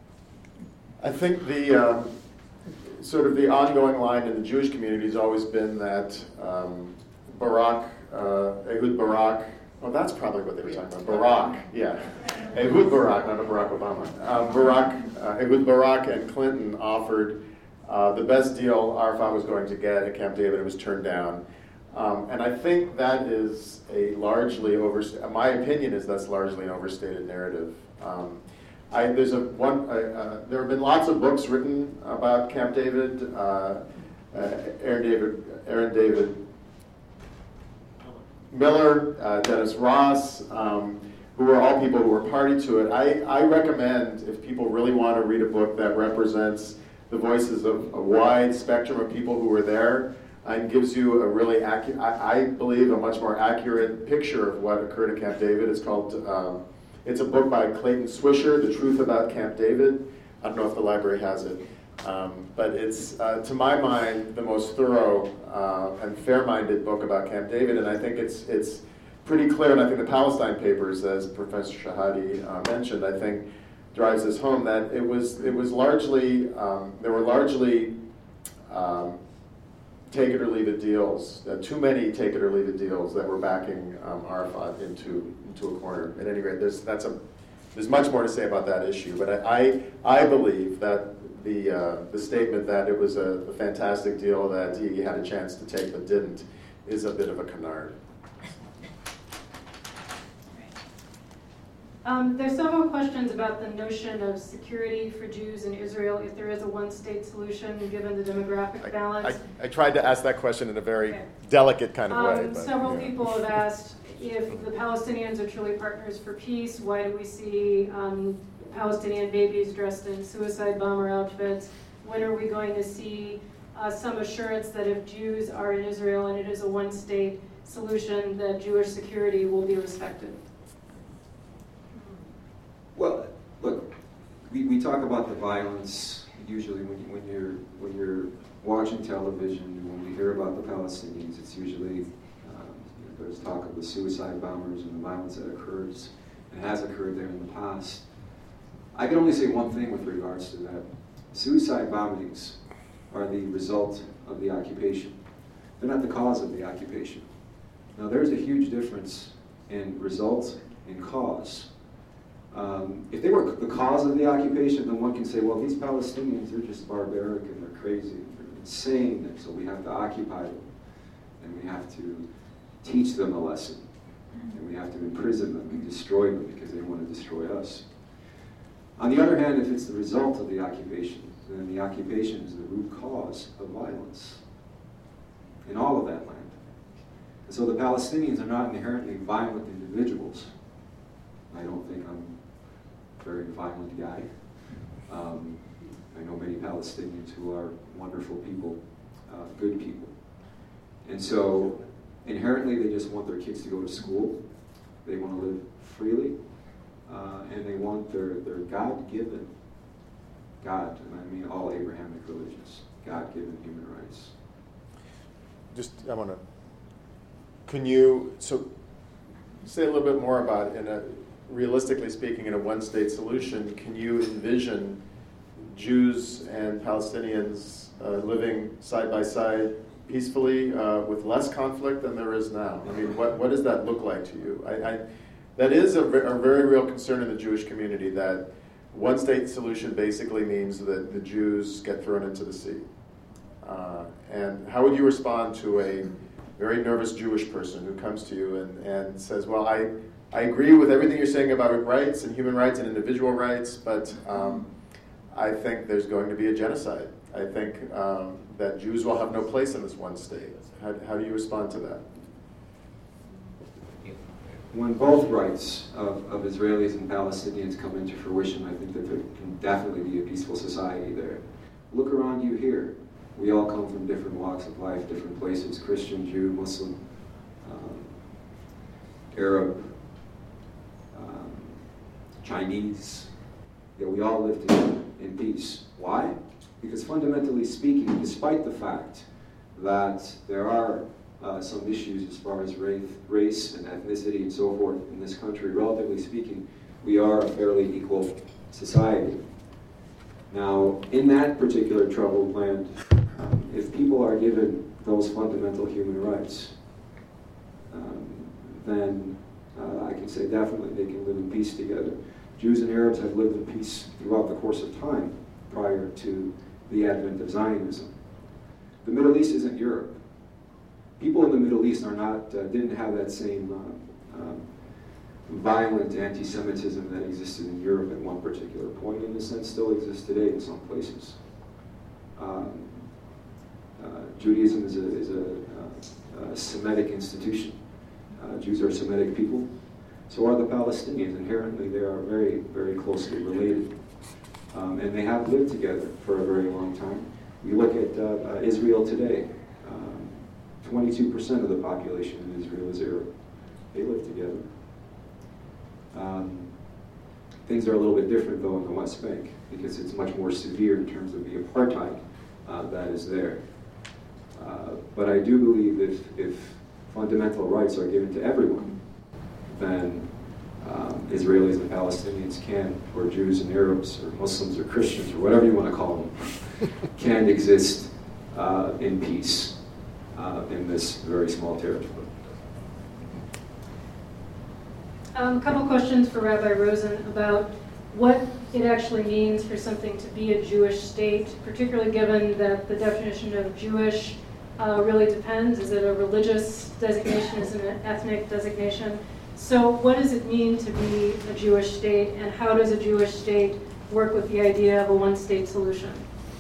S1: I think the um, sort of the ongoing line in the Jewish community has always been that um, Barak, uh, Ehud Barak, oh, that's probably what they were talking about. Barak, yeah. Ehud Barak, not a Barack Obama. Um, Barak, uh, Ehud Barak and Clinton offered uh, the best deal Arafat was going to get at Camp David. It was turned down. Um, and I think that is a largely overstated, my opinion is that's largely an overstated narrative. Um, I, there's a one, uh, uh, there have been lots of books written about Camp David. Uh, uh, Aaron David, Aaron David Miller, uh, Dennis Ross, um, who are all people who were party to it. I, I recommend, if people really want to read a book that represents the voices of a wide spectrum of people who were there, and gives you a really accurate, I, I believe, a much more accurate picture of what occurred at Camp David. It's called, um, it's a book by Clayton Swisher, The Truth About Camp David. I don't know if the library has it. Um, but it's, uh, to my mind, the most thorough uh, and fair-minded book about Camp David, and I think it's it's pretty clear, and I think the Palestine papers, as Professor Shehadi uh, mentioned, I think drives this home, that it was, it was largely, um, there were largely um, take it or leave it deals, uh, too many take it or leave it deals that were backing um, Arafat into into a corner. At any rate, there's that's a there's much more to say about that issue, but I I, I believe that the uh, the statement that it was a, a fantastic deal that he had a chance to take but didn't is a bit of a canard.
S5: Um, there's several questions about the notion of security for Jews in Israel if there is a one-state solution given the demographic
S1: I,
S5: balance.
S1: I, I tried to ask that question in a very
S5: Okay.
S1: delicate kind of
S5: Um,
S1: way. But,
S5: several
S1: yeah.
S5: people have asked if the Palestinians are truly partners for peace. Why do we see um, Palestinian babies dressed in suicide bomber outfits? When are we going to see uh, some assurance that if Jews are in Israel and it is a one-state solution, that Jewish security will be respected?
S3: Well, look, we, we talk about the violence usually when, you, when you're when you're watching television. When we hear about the Palestinians, it's usually um, you know, there's talk of the suicide bombers and the violence that occurs and has occurred there in the past. I can only say one thing with regards to that: suicide bombings are the result of the occupation. They're not the cause of the occupation. Now, there's a huge difference in result and cause. Um, if they were the cause of the occupation, then one can say, well, these Palestinians, they're just barbaric and they're crazy, and they're insane, and so we have to occupy them, and we have to teach them a lesson. And we have to imprison them and destroy them because they want to destroy us. On the other hand, if it's the result of the occupation, then the occupation is the root cause of violence in all of that land. And so the Palestinians are not inherently violent individuals. I don't think I'm a very violent guy. Um, I know many Palestinians who are wonderful people, uh, good people. And so inherently they just want their kids to go to school. They want to live freely. Uh, and they want their, their God-given, God, and I mean all Abrahamic religions, God-given human rights.
S1: Just, I want to, can you, so say a little bit more about, in a, realistically speaking, in a one-state solution, can you envision Jews and Palestinians uh, living side by side peacefully uh, with less conflict than there is now? I mean, what, what does that look like to you? I, I, that is a, a very real concern in the Jewish community, that one-state solution basically means that the Jews get thrown into the sea. Uh, and how would you respond to a very nervous Jewish person who comes to you and, and says, well, I, I agree with everything you're saying about rights and human rights and individual rights, but um, I think there's going to be a genocide. I think um, that Jews will have no place in this one state. How, how do you respond to that?
S3: When both rights of, of Israelis and Palestinians come into fruition, I think that there can definitely be a peaceful society there. Look around you here. We all come from different walks of life, different places, Christian, Jew, Muslim, um, Arab, um, Chinese. Yeah, we all live together in peace. Why? Because fundamentally speaking, despite the fact that there are uh, some issues as far as race, race and ethnicity and so forth in this country, relatively speaking, we are a fairly equal society. Now, in that particular troubled land, um, if people are given those fundamental human rights, um, then uh, I can say definitely they can live in peace together. Jews and Arabs have lived in peace throughout the course of time prior to the advent of Zionism. The Middle East isn't Europe. People in the Middle East are not, uh, didn't have that same uh, um, violent anti-Semitism that existed in Europe at one particular point, in a sense still exists today in some places. Um, uh, Judaism is a, is a, uh, a Semitic institution. Uh, Jews are Semitic people. So are the Palestinians. Inherently, they are very, very closely related. Um, and they have lived together for a very long time. We look at uh, uh, Israel today. Um, twenty-two percent of the population in Israel is Arab. They live together. Um, things are a little bit different, though, in the West Bank, because it's much more severe in terms of the apartheid uh, that is there. Uh, but I do believe if, if fundamental rights are given to everyone, then um, Israelis and Palestinians can, or Jews and Arabs, or Muslims or Christians, or whatever you want to call them, can exist uh, in peace uh, in this very small territory.
S5: Um, a couple questions for Rabbi Rosen about what it actually means for something to be a Jewish state, particularly given that the definition of Jewish uh, really depends. Is it a religious designation? Is it an ethnic designation? So what does it mean to be a Jewish state, and how does a Jewish state work with the idea of a one-state solution?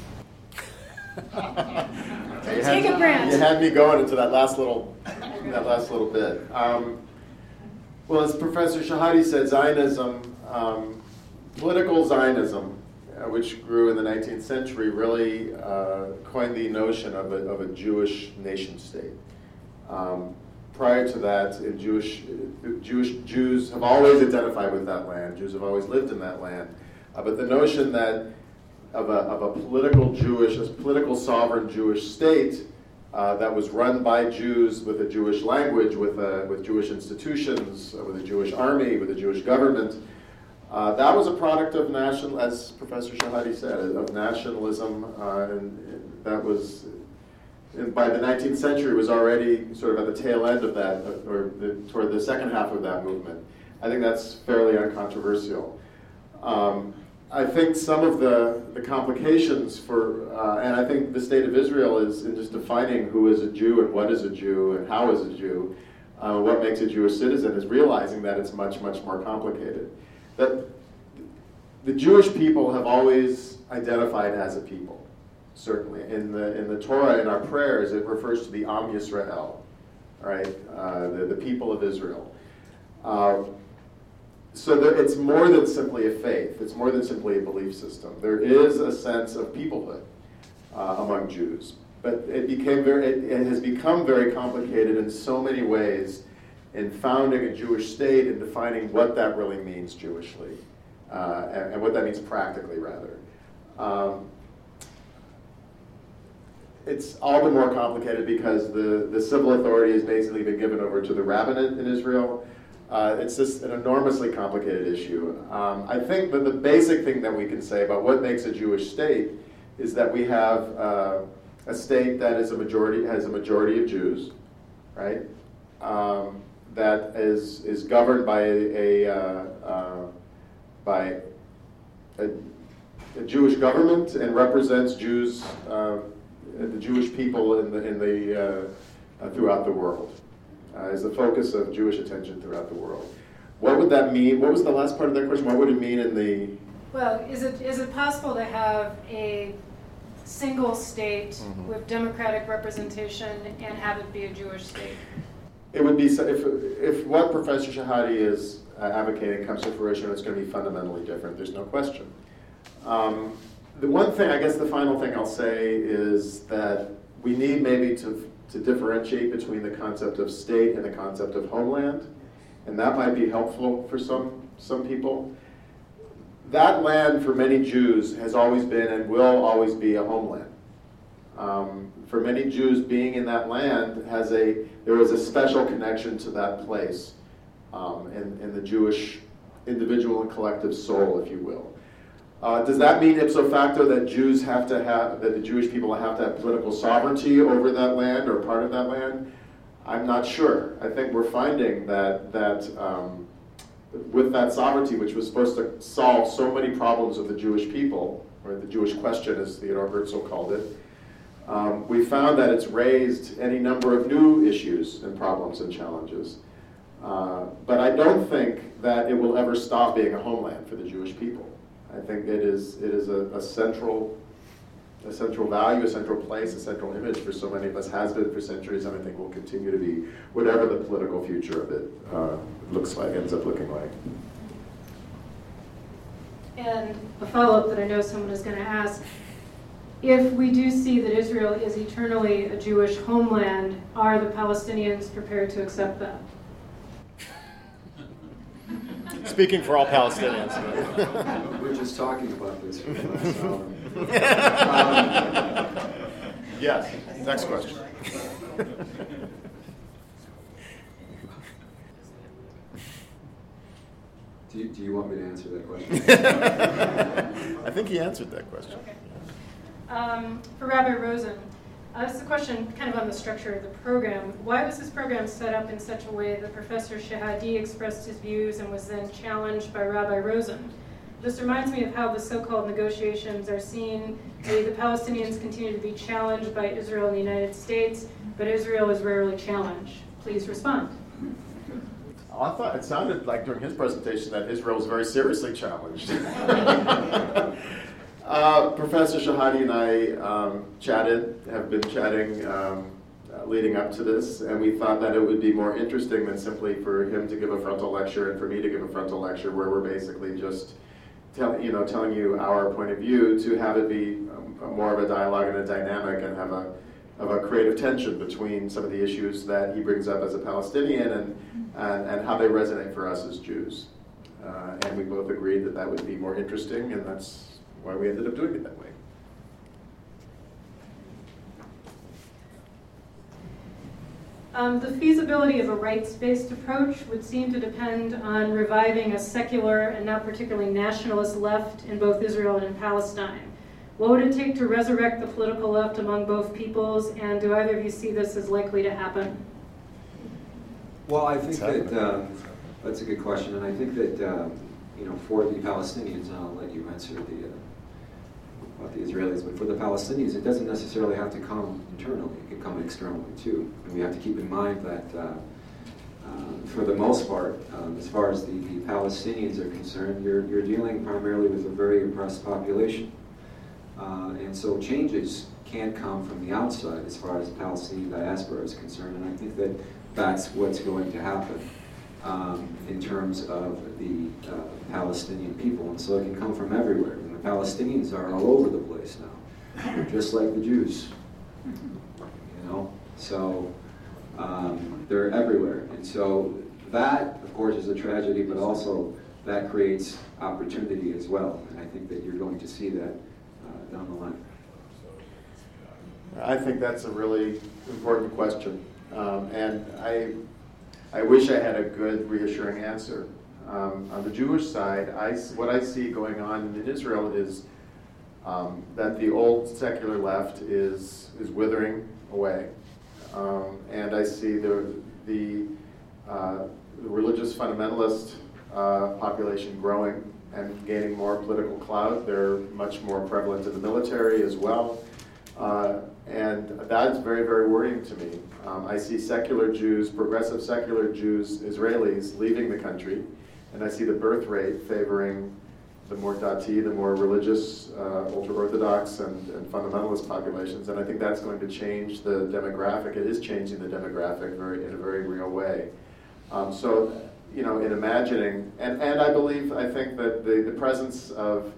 S1: Okay,
S5: Take
S1: had,
S5: it, Brant.
S1: You had me going into that last little, that last little bit. Um, well, as Professor Shahade said, Zionism, um, political Zionism, uh, which grew in the nineteenth century, really uh, coined the notion of a, of a Jewish nation-state. Um, prior to that, in Jewish, Jewish Jews have always identified with that land. Jews have always lived in that land. Uh, but the notion that of a, of a political Jewish, a political sovereign Jewish state uh, that was run by Jews with a Jewish language, with a, with Jewish institutions, uh, with a Jewish army, with a Jewish government, uh, that was a product of national, as Professor Shahade said, of nationalism, uh, and, and that was. And by the nineteenth century, was already sort of at the tail end of that, or the, toward the second half of that movement. I think that's fairly uncontroversial. Um, I think some of the, the complications for, uh, and I think the state of Israel is in just defining who is a Jew and what is a Jew and how is a Jew. uh, what makes a Jewish citizen is realizing that it's much, much more complicated. That the Jewish people have always identified as a people, certainly. In the, in the Torah, in our prayers, it refers to the Am Yisrael, right? Uh, the, the people of Israel. Uh, so there, it's more than simply a faith. It's more than simply a belief system. There is a sense of peoplehood uh, among Jews. But it became very, it, it has become very complicated in so many ways in founding a Jewish state and defining what that really means Jewishly, uh, and, and what that means practically, rather. Um, it's all the more complicated because the, the civil authority has basically been given over to the rabbinate in Israel. Uh, it's just an enormously complicated issue. Um, I think that the basic thing that we can say about what makes a Jewish state is that we have uh, a state that is a majority, has a majority of Jews, right? Um, that is is governed by a, a uh, uh, by a, a Jewish government and represents Jews, uh, the Jewish people in the in the uh, uh, throughout the world. Uh, is the focus of Jewish attention throughout the world. What would that mean? What was the last part of that question? What would it mean in the?
S5: Well, is it is it possible to have a single state mm-hmm. with democratic representation and have it be a Jewish state?
S1: It would be, if, if what Professor Shehadi is uh, advocating comes to fruition, it's going to be fundamentally different, there's no question. Um, the one thing, I guess the final thing I'll say is that we need maybe to, to differentiate between the concept of state and the concept of homeland, and that might be helpful for some, some people. That land for many Jews has always been and will always be a homeland. Um, for many Jews, being in that land has a, there is a special connection to that place um, in, in the Jewish individual and collective soul, if you will. Uh, does that mean ipso facto that Jews have to have, that the Jewish people have to have political sovereignty over that land or part of that land? I'm not sure. I think we're finding that, that um, with that sovereignty, which was supposed to solve so many problems of the Jewish people, or the Jewish question, as Theodore Herzl called it, um, we found that it's raised any number of new issues and problems and challenges. Uh, but I don't think that it will ever stop being a homeland for the Jewish people. I think it is it is a, a central a central value, a central place, a central image for so many of us, has been for centuries, and I think will continue to be, whatever the political future of it uh, looks like, ends up looking like.
S5: And a follow-up that I know someone is going to ask, if we do see that Israel is eternally a Jewish homeland, are the Palestinians prepared to accept that?
S1: Speaking for all Palestinians.
S3: We're just talking about this for the last hour.
S1: um, yes, next question.
S3: do, you, do you want me to answer that question?
S1: I think he answered that question.
S5: Okay. Um, for Rabbi Rosen, uh, this is a question kind of on the structure of the program. Why was this program set up in such a way that Professor Shehadi expressed his views and was then challenged by Rabbi Rosen? This reminds me of how the so-called negotiations are seen. The, the Palestinians continue to be challenged by Israel and the United States, but Israel is rarely challenged. Please respond.
S1: Oh, I thought it sounded like during his presentation that Israel was very seriously challenged. Uh, Professor Shehadi and I um, chatted, have been chatting um, uh, leading up to this, and we thought that it would be more interesting than simply for him to give a frontal lecture and for me to give a frontal lecture where we're basically just tell, you know, telling you our point of view, to have it be um, more of a dialogue and a dynamic and have a, of a creative tension between some of the issues that he brings up as a Palestinian and, and, and how they resonate for us as Jews. Uh, and we both agreed that that would be more interesting, and that's why we ended up doing it that way.
S5: Um, the feasibility of a rights-based approach would seem to depend on reviving a secular and not particularly nationalist left in both Israel and in Palestine. What would it take to resurrect the political left among both peoples, and do either of you see this as likely to happen?
S3: Well, I think that um, that's a good question, and I think that um, you know, for the Palestinians, and I'll let you answer the uh, about the Israelis, but for the Palestinians, it doesn't necessarily have to come internally. It can come externally too. And we have to keep in mind that uh, uh, for the most part, um, as far as the, the Palestinians are concerned, you're, you're dealing primarily with a very oppressed population. Uh, and so changes can come from the outside as far as the Palestinian diaspora is concerned, and I think that that's what's going to happen um, in terms of the uh, Palestinian people. And so it can come from everywhere. And the Palestinians are all over the place now, They're just like the Jews, you know? So um, they're everywhere. And so that, of course, is a tragedy, but also that creates opportunity as well. And I think that you're going to see that uh, down the line.
S1: I think that's a really important question. Um, and I, I wish I had a good, reassuring answer. Um, on the Jewish side, I, what I see going on in Israel is um, that the old secular left is, is withering away. Um, and I see the, the, uh, the religious fundamentalist uh, population growing and gaining more political clout. They're much more prevalent in the military as well. Uh, and that's very, very worrying to me. Um, I see secular Jews, progressive secular Jews, Israelis leaving the country, and I see the birth rate favoring the more dati, the more religious, uh, ultra-Orthodox and, and fundamentalist populations, and I think that's going to change the demographic. It is changing the demographic very, in a very real way. Um, so, you know, in imagining, and, and I believe, I think that the, the presence of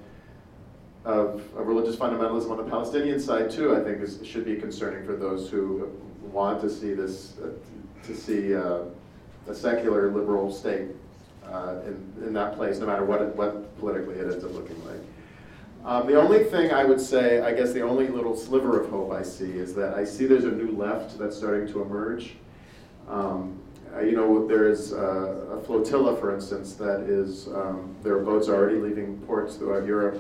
S1: Of, of religious fundamentalism on the Palestinian side too, I think is, should be concerning for those who want to see this, uh, to see uh, a secular liberal state uh, in, in that place, no matter what it, what politically it ends up looking like. Um, the only thing I would say, I guess the only little sliver of hope I see is that I see there's a new left that's starting to emerge. Um, uh, you know, there is uh, a flotilla, for instance, that is, um, there are boats already leaving ports throughout Europe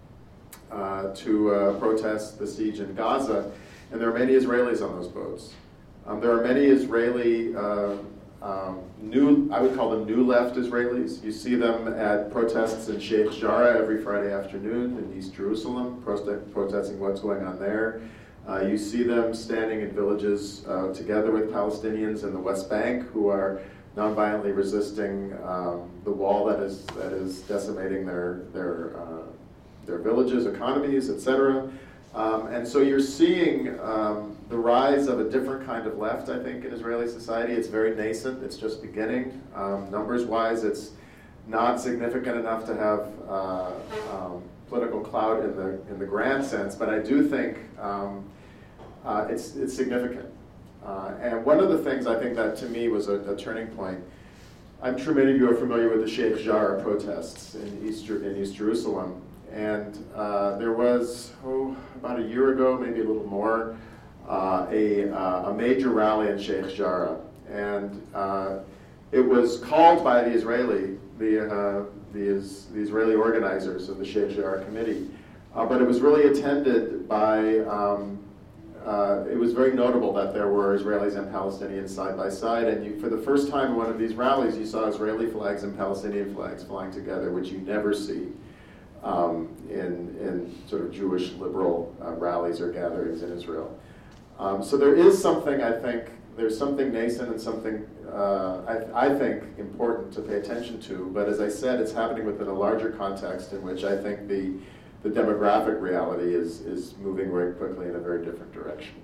S1: Uh, to uh, protest the siege in Gaza, and there are many Israelis on those boats. Um, there are many Israeli, uh, um, new, I would call them new left Israelis. You see them at protests in Sheikh Jarrah every Friday afternoon in East Jerusalem, prote- protesting what's going on there. Uh, you see them standing in villages uh, together with Palestinians in the West Bank who are nonviolently resisting um, the wall that is, that is decimating their, their uh, their villages, economies, et cetera. Um, and so you're seeing um, the rise of a different kind of left, I think, in Israeli society. It's very nascent, it's just beginning. Um, numbers-wise, it's not significant enough to have uh, um, political clout in the, in the grand sense, but I do think um, uh, it's, it's significant. Uh, and one of the things I think that, to me, was a, a turning point, I'm sure many of you are familiar with the Sheikh Jarrah protests in East, in East Jerusalem. And uh, there was, oh, about a year ago, maybe a little more, uh, a, uh, a major rally in Sheikh Jarrah. And uh, it was called by the Israeli, the, uh, the, is, the Israeli organizers of the Sheikh Jarrah Committee. Uh, but it was really attended by, um, uh, it was very notable that there were Israelis and Palestinians side by side. And you, for the first time in one of these rallies, you saw Israeli flags and Palestinian flags flying together, which you never see Um, in, in sort of Jewish liberal uh, rallies or gatherings in Israel. Um, so there is something, I think, there's something nascent and something, uh, I, I think, important to pay attention to. But as I said, it's happening within a larger context in which I think the, the demographic reality is, is moving very quickly in a very different direction.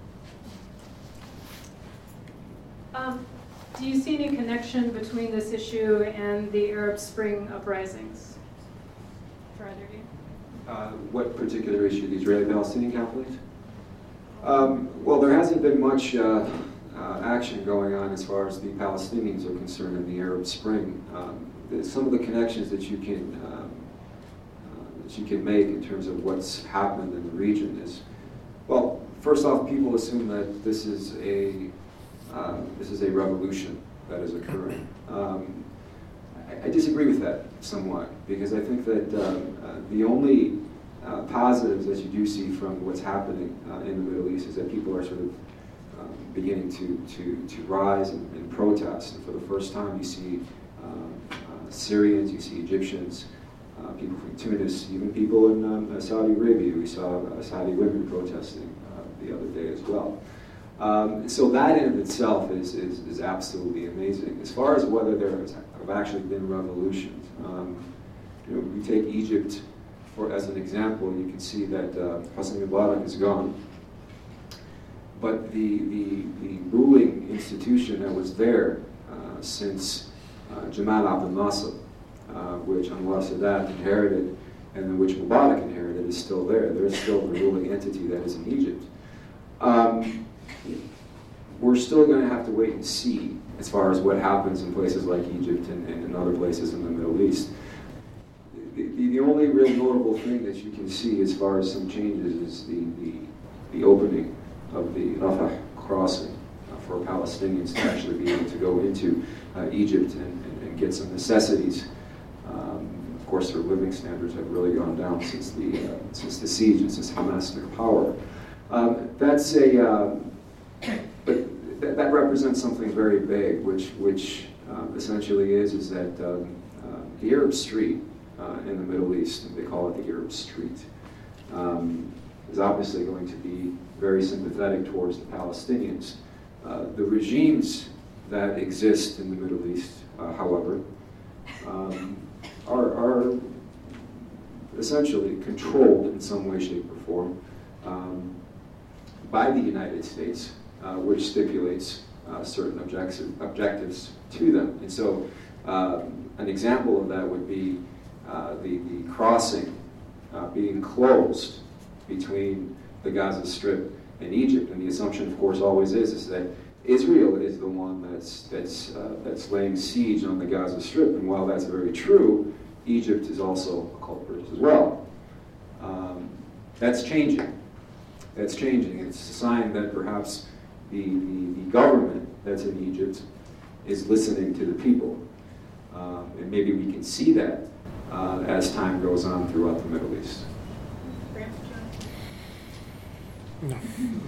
S5: Um, do you see any connection between this issue and the Arab Spring uprisings? For either of you?
S3: Uh, what particular issue, the Israeli-Palestinian conflict? Um, well, there hasn't been much uh, uh, action going on as far as the Palestinians are concerned in the Arab Spring. Um, some of the connections that you can um, uh, that you can make in terms of what's happened in the region is, well, first off, people assume that this is a uh, this is a revolution that is occurring. Um, I disagree with that somewhat, because I think that um, uh, the only uh, positives that you do see from what's happening uh, in the Middle East is that people are sort of um, beginning to, to, to rise and, and protest. And for the first time, you see um, uh, Syrians, you see Egyptians, uh, people from Tunis, even people in um, Saudi Arabia. We saw uh, Saudi women protesting uh, the other day as well. Um, so that in of itself is, is, is absolutely amazing. As far as whether there have actually been revolutions, um, you know, we take Egypt for, as an example. You can see that uh, Hosni Mubarak is gone. But the, the, the ruling institution that was there uh, since uh, Jamal Abdel Nasser, uh, which Anwar Sadat inherited, and then which Mubarak inherited, is still there. There is still the ruling entity that is in Egypt. Um, we're still going to have to wait and see as far as what happens in places like Egypt and, and in other places in the Middle East. The, the, the only real notable thing that you can see as far as some changes is the, the, the opening of the Rafah crossing uh, for Palestinians to actually be able to go into uh, Egypt and, and, and get some necessities. Um, of course, their living standards have really gone down since the uh, since the siege and since Hamas took power. Um, that's a um, but th- that represents something very big, which which um, essentially is is that um, uh, the Arab Street uh, in the Middle East, they call it the Arab Street, um, is obviously going to be very sympathetic towards the Palestinians. Uh, the regimes that exist in the Middle East, uh, however, um, are, are essentially controlled in some way, shape, or form um, by the United States, uh, which stipulates uh, certain objective, objectives to them. And so uh, an example of that would be uh, the, the crossing uh, being closed between the Gaza Strip and Egypt. And the assumption, of course, always is, is that Israel is the one that's, that's, uh, that's laying siege on the Gaza Strip. And while that's very true, Egypt is also a culprit as well. Um, that's changing. That's changing. It's a sign that perhaps the, the, the government that's in Egypt is listening to the people. Um, and maybe we can see that uh, as time goes on throughout the Middle East.
S1: No.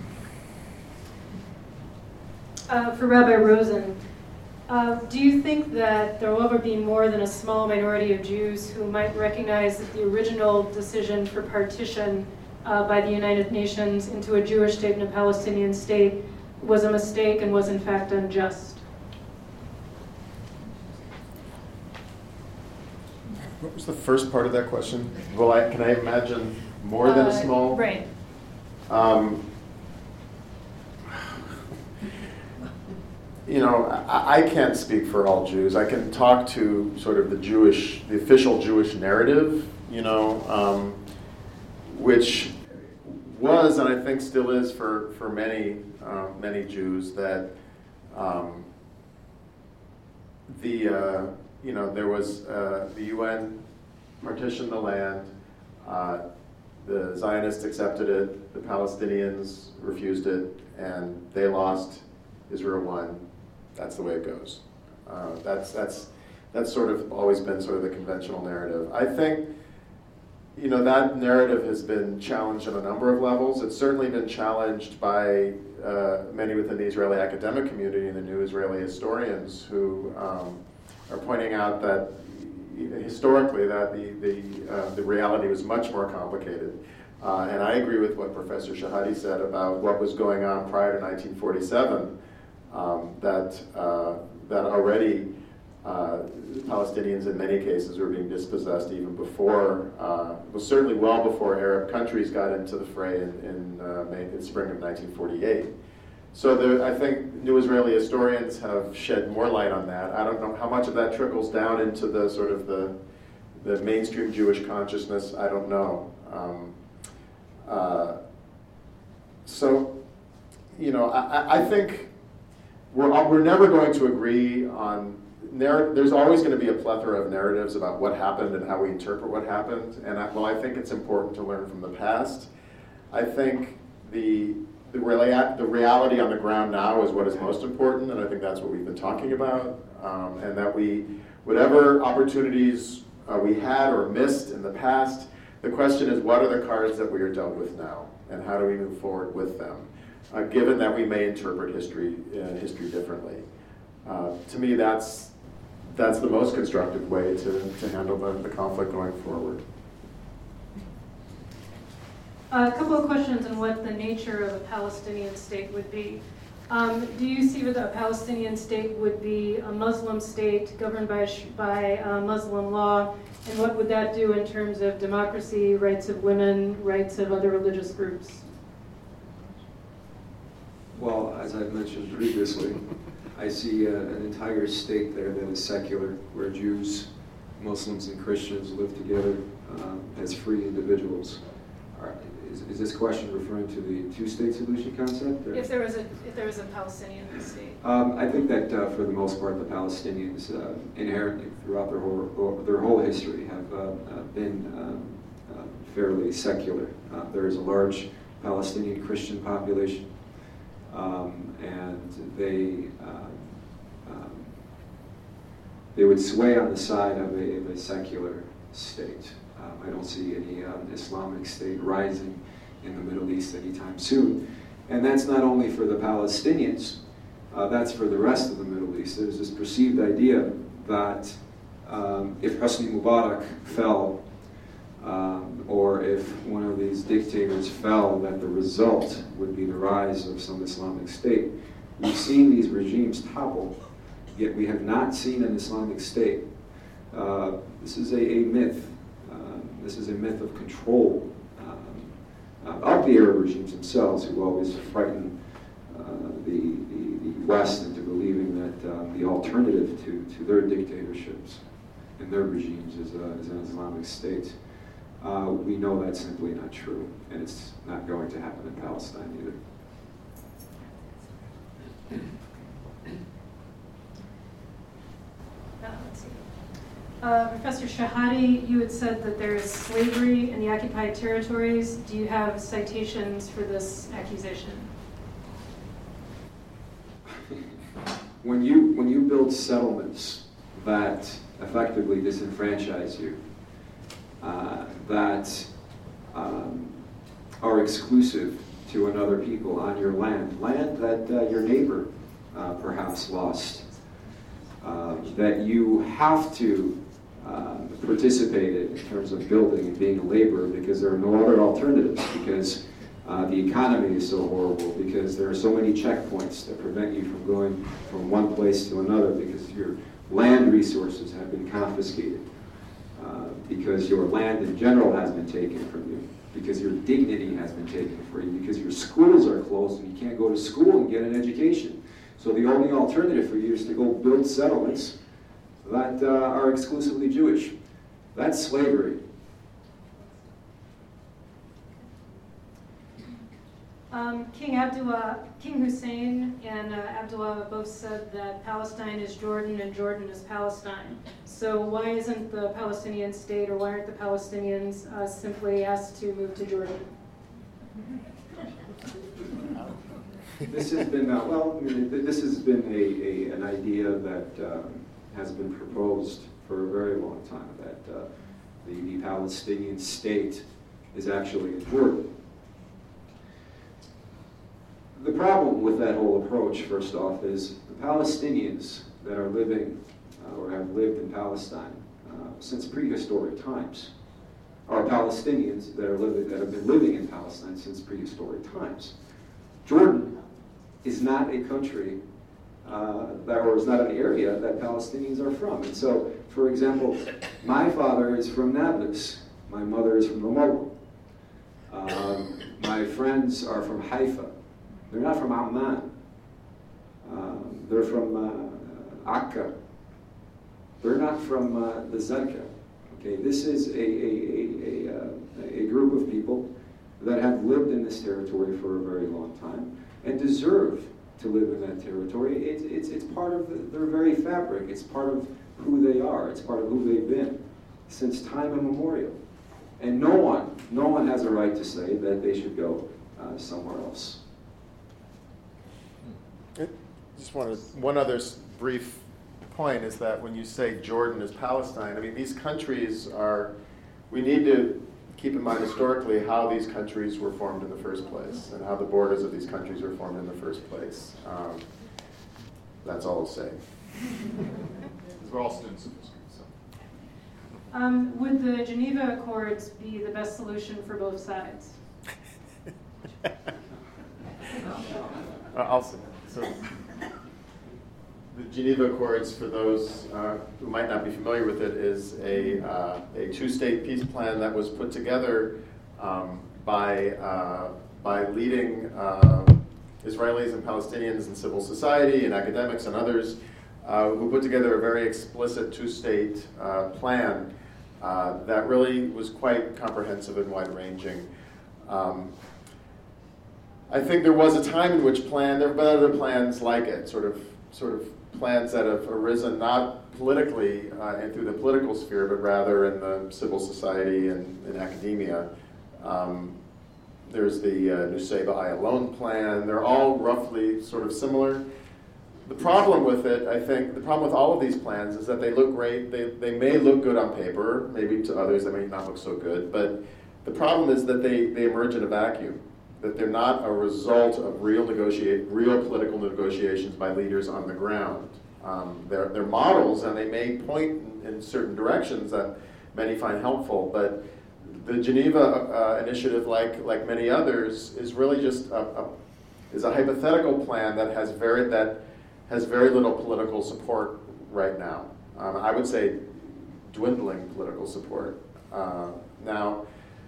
S5: Uh, for Rabbi Rosen, uh, do you think that there will ever be more than a small minority of Jews who might recognize that the original decision for partition uh, by the United Nations into a Jewish state and a Palestinian state was a mistake and was in fact unjust?
S1: What was the first part of that question? Well, I, can I imagine more than a
S5: Uh,
S1: small?
S5: Right.
S1: Um, you know, I, I can't speak for all Jews. I can talk to sort of the Jewish, the official Jewish narrative, you know, um, which was, and I think still is for, for many, uh, many Jews, that um, the, uh, you know, there was, uh, the U N partitioned the land, uh, the Zionists accepted it, the Palestinians refused it, and they lost, Israel won. That's the way it goes. Uh, that's, that's, that's sort of always been sort of the conventional narrative. I think, you know, that narrative has been challenged on a number of levels. It's certainly been challenged by uh, many within the Israeli academic community and the new Israeli historians who um, are pointing out that historically that the, the, uh, the reality was much more complicated. Uh, and I agree with what Professor Shahade said about what was going on prior to nineteen forty-seven, um, that, uh, that already uh, Palestinians in many cases were being dispossessed even before, uh, well, certainly well before Arab countries got into the fray in, in, uh, May, in spring of nineteen forty-eight. So the, I think new Israeli historians have shed more light on that. I don't know how much of that trickles down into the sort of the, the mainstream Jewish consciousness. I don't know. Um, uh, so, you know, I, I think we're we're never going to agree on. Narr- there's always going to be a plethora of narratives about what happened and how we interpret what happened. And I, while I think it's important to learn from the past, I think the The, rea- the reality on the ground now is what is most important, and I think that's what we've been talking about, um, and that we, whatever opportunities uh, we had or missed in the past, the question is what are the cards that we are dealt with now, and how do we move forward with them, uh, given that we may interpret history uh, history differently. Uh, to me, that's that's the most constructive way to, to handle the, the conflict going forward.
S5: A couple of questions on what the nature of a Palestinian state would be. Um, do you see that a Palestinian state would be a Muslim state governed by, by uh, Muslim law? And what would that do in terms of democracy, rights of women, rights of other religious groups?
S3: Well, as I've mentioned previously, I see uh, an entire state there that is secular, where Jews, Muslims, and Christians live together um, as free individuals. Are, is, is this question referring to the two-state solution concept? Or?
S5: If there was a if there was a Palestinian state,
S3: um, I think that uh, for the most part, the Palestinians uh, inherently throughout their whole their whole history have uh, uh, been um, uh, fairly secular. Uh, there is a large Palestinian Christian population. Um, and they um, um, they would sway on the side of a, of a secular state. Um, I don't see any um, Islamic state rising in the Middle East anytime soon. And that's not only for the Palestinians, uh, that's for the rest of the Middle East. There's this perceived idea that um, if Hosni Mubarak fell, Um, or if one of these dictators fell, that the result would be the rise of some Islamic state. We've seen these regimes topple, yet we have not seen an Islamic state. Uh, this is a, a myth. Uh, this is a myth of control um, uh, of the Arab regimes themselves, who always frighten uh, the, the, the West into believing that uh, the alternative to, to their dictatorships and their regimes is, uh, is an Islamic state. Uh, we know that's simply not true, and it's not going to happen in Palestine either.
S5: Uh, let's see. Uh, Professor Shahade, you had said that there is slavery in the occupied territories. Do you have citations for this accusation?
S3: When you when you build settlements that effectively disenfranchise you, Uh, that um, are exclusive to another people on your land, land that uh, your neighbor uh, perhaps lost, uh, that you have to uh, participate in, in terms of building and being a laborer because there are no other alternatives, because uh, the economy is so horrible, because there are so many checkpoints that prevent you from going from one place to another, because your land resources have been confiscated. Uh, because your land in general has been taken from you, because your dignity has been taken from you, because your schools are closed and you can't go to school and get an education. So the only alternative for you is to go build settlements that uh, are exclusively Jewish. That's slavery.
S5: Um, King Abdullah, King Hussein and uh, Abdullah both said that Palestine is Jordan and Jordan is Palestine. So why isn't the Palestinian state, or why aren't the Palestinians uh, simply asked to move to Jordan?
S3: This has been, uh, well, I mean, this has been a, a, an idea that um, has been proposed for a very long time, that uh, the, the Palestinian state is actually in Jordan. The problem with that whole approach, first off, is the Palestinians that are living uh, or have lived in Palestine uh, since prehistoric times are Palestinians that are living that have been living in Palestine since prehistoric times. Jordan is not a country uh, that, or is not an area that Palestinians are from. And so, for example, my father is from Nablus. My mother is from Ramallah. Um, my friends are from Haifa. They're not from Amman. Um, they're from uh, Akka. They're not from uh, the Zerka. Okay, this is a, a, a, a, uh, a group of people that have lived in this territory for a very long time and deserve to live in that territory. It's, it's, it's part of the, their very fabric. It's part of who they are. It's part of who they've been since time immemorial. And no one, no one has a right to say that they should go uh, somewhere else.
S1: Just wanted one other brief point is that when you say Jordan is Palestine, I mean these countries are. We need to keep in mind historically how these countries were formed in the first place and how the borders of these countries were formed in the first place. Um, that's all I'll say.
S6: We're all students of history, so.
S5: Um, would the Geneva Accords be the best solution for both sides?
S1: Uh, I'll say. So, the Geneva Accords, for those uh, who might not be familiar with it, is a, uh, a two-state peace plan that was put together um, by, uh, by leading uh, Israelis and Palestinians in civil society and academics and others uh, who put together a very explicit two-state uh, plan uh, that really was quite comprehensive and wide-ranging. Um, I think there was a time in which plan, there have been other plans like it, sort of, sort of plans that have arisen not politically uh, and through the political sphere, but rather in the civil society and in academia. Um, there's the uh, Nusayba Ayalon plan. They're all roughly sort of similar. The problem with it, I think, the problem with all of these plans is that they look great. They, they may look good on paper, maybe to others they may not look so good, but the problem is that they, they emerge in a vacuum, that they're not a result of real negotiate, real political negotiations by leaders on the ground. Um, they're, they're models, and they may point in, in certain directions that many find helpful, but the Geneva uh, initiative, like, like many others, is really just a, a, is a hypothetical plan that has very, that has very little political support right now. Um, I would say dwindling political support. Uh, now,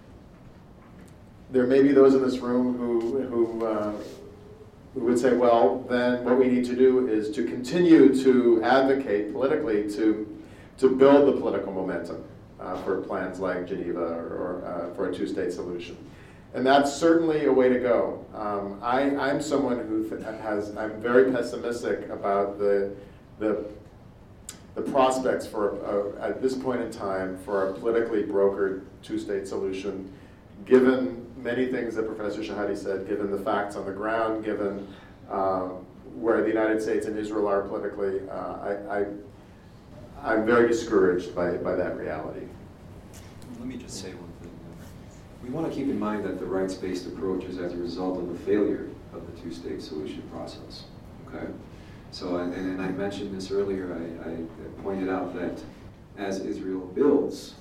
S1: there may be those in this room who, who, uh, who would say, well, then what we need to do is to continue to advocate politically to, to build the political momentum uh, for plans like Geneva or, or uh, for a two-state solution. And that's certainly a way to go. Um, I, I'm someone who th- has, I'm very pessimistic about the, the, the prospects for, uh, at this point in time, for a politically brokered two-state solution, given many things that Professor Shahade said, given the facts on the ground, given uh, where the United States and Israel are politically, uh, I, I, I'm very discouraged by, by that reality.
S3: Let me just say one thing. We want to keep in mind that the rights-based approach is as a result of the failure of the two-state solution process, okay? So, and, and I mentioned this earlier, I, I pointed out that as Israel builds,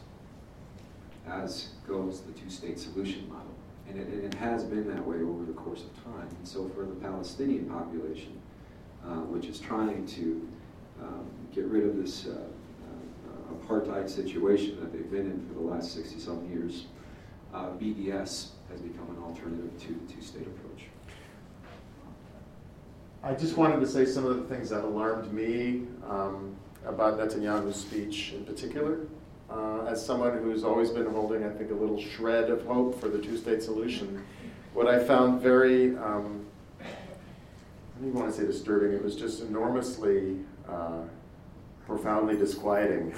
S3: as goes the two-state solution model. And it, and it has been that way over the course of time. And so for the Palestinian population, uh, which is trying to um, get rid of this uh, uh, apartheid situation that they've been in for the last sixty-some years, uh, B D S has become an alternative to the two-state approach.
S1: I just wanted to say some of the things that alarmed me um, about Netanyahu's speech in particular. Uh, as someone who's always been holding, I think, a little shred of hope for the two-state solution, what I found very, um, I don't even want to say disturbing, it was just enormously, uh, profoundly disquieting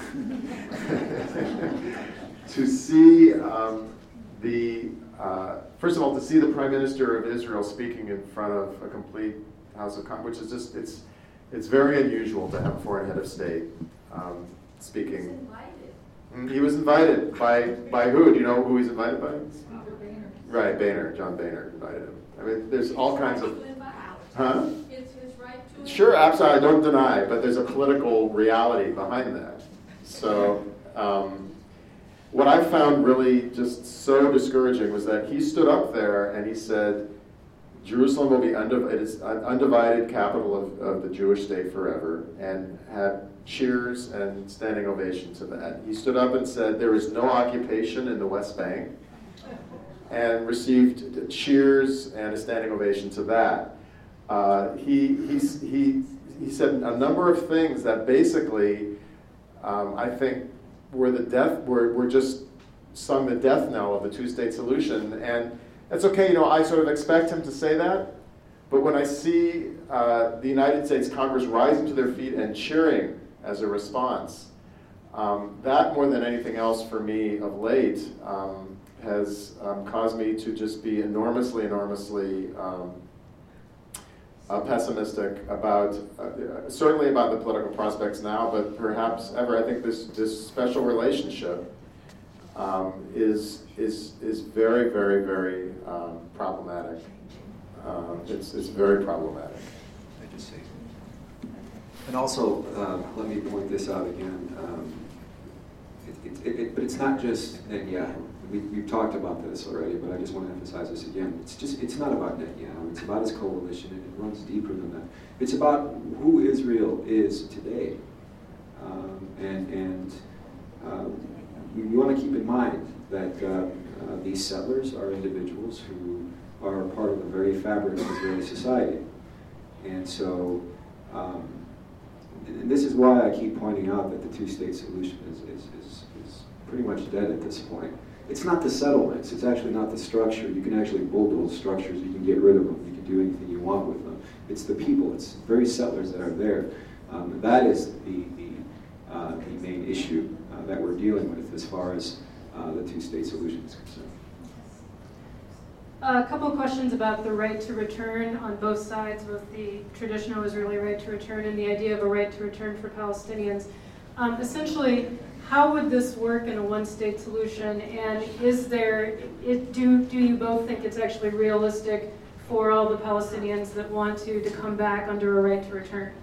S1: to see um, the, uh, first of all, to see the Prime Minister of Israel speaking in front of a complete House of Congress, which is just, it's, it's very unusual to have a foreign head of state um, speaking. He was invited by by who? Do you know who he's invited by? Right, Boehner, John Boehner invited him. I mean, there's all kinds of. Huh?
S7: It's his right to.
S1: Sure, absolutely. I don't deny, but there's a political reality behind that. So, um, what I found really just so discouraging was that he stood up there and he said, Jerusalem will be undiv- it is an undivided capital of, of the Jewish state forever, and had cheers and standing ovation to that. He stood up and said there is no occupation in the West Bank, and received cheers and a standing ovation to that. Uh, he, he, he, he said a number of things that basically um, I think were the death were, were just sung the death knell of the two-state solution. And that's okay, you know, I sort of expect him to say that, but when I see uh, the United States Congress rising to their feet and cheering as a response, um, that more than anything else for me of late um, has um, caused me to just be enormously, enormously um, uh, pessimistic about, uh, certainly about the political prospects now, but perhaps ever. I think this, this special relationship Um, is is is very, very, very um, problematic. Um, it's it's very problematic.
S3: I just say. And also, uh, let me point this out again. Um, it, it, it, but it's not just Netanyahu. we, we've talked about this already, but I just want to emphasize this again. It's just, it's not about Netanyahu. It's about his coalition, and it runs deeper than that. It's about who Israel is today. Um, and and um, you, you want to keep in mind that uh, uh, these settlers are individuals who are part of the very fabric of Israeli society. And so, um, and this is why I keep pointing out that the two-state solution is, is, is, is pretty much dead at this point. It's not the settlements, it's actually not the structure. You can actually bulldoze structures, you can get rid of them, you can do anything you want with them. It's the people, it's very settlers that are there. Um, that is the, the, uh, the main issue uh, that we're dealing with as far as uh, the two-state solution is concerned.
S5: A couple of questions about the right to return on both sides, both the traditional Israeli right to return and the idea of a right to return for Palestinians. Um, essentially, how would this work in a one-state solution? And is there, it, do, do you both think it's actually realistic for all the Palestinians that want to, to come back under a right to return?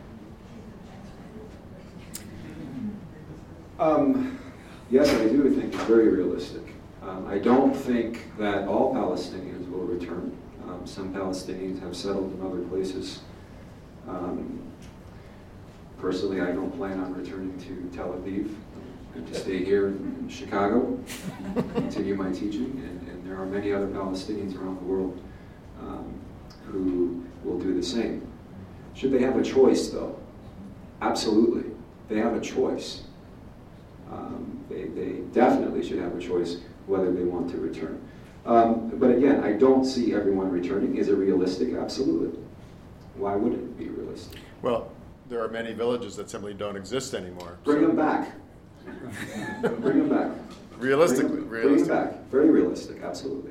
S3: Um, yes, I do think it's very realistic. Um, I don't think that all Palestinians will return. Um, some Palestinians have settled in other places. Um, personally, I don't plan on returning to Tel Aviv. I'm going to stay here in Chicago, continue my teaching, and, and there are many other Palestinians around the world um, who will do the same. Should they have a choice, though? Absolutely. They have a choice. Um, they, they definitely should have a choice whether they want to return. Um, but again, I don't see everyone returning. Is it realistic? Absolutely. Why would it be realistic?
S1: Well, there are many villages that simply don't exist anymore.
S3: Bring them back. Bring them back.
S1: Realistically,
S3: bring them,
S1: realistic.
S3: Bring them back. Very realistic, absolutely.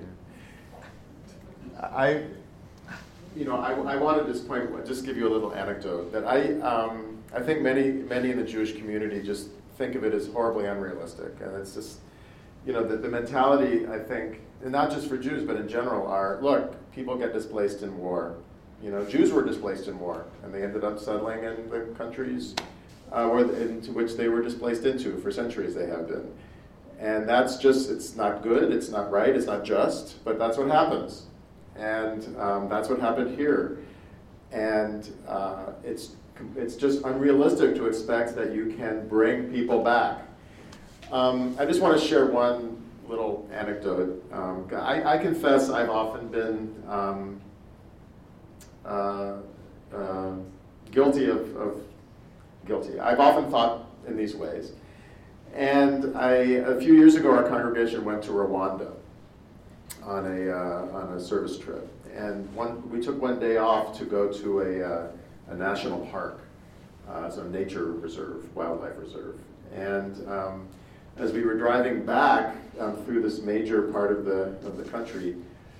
S1: I, you know, I, I want to just point, just give you a little anecdote that I, um, I think many, many in the Jewish community just think of it as horribly unrealistic, and it's just, you know, the, the mentality, I think, and not just for Jews, but in general, are, look, people get displaced in war. You know, Jews were displaced in war, and they ended up settling in the countries uh, where, into which they were displaced into for centuries they have been. And that's just, it's not good, it's not right, it's not just, but that's what happens. And um, that's what happened here. And uh, it's, it's just unrealistic to expect that you can bring people back. Um, I just want to share one little anecdote. Um, I, I confess I've often been um, uh, uh, guilty of, of, guilty. I've often thought in these ways. And I, a few years ago, our congregation went to Rwanda on a, uh, on a service trip. And one, we took one day off to go to a, uh, a national park. Uh, it's a nature reserve, wildlife reserve. And um, as we were driving back um, through this major part of the, of the country,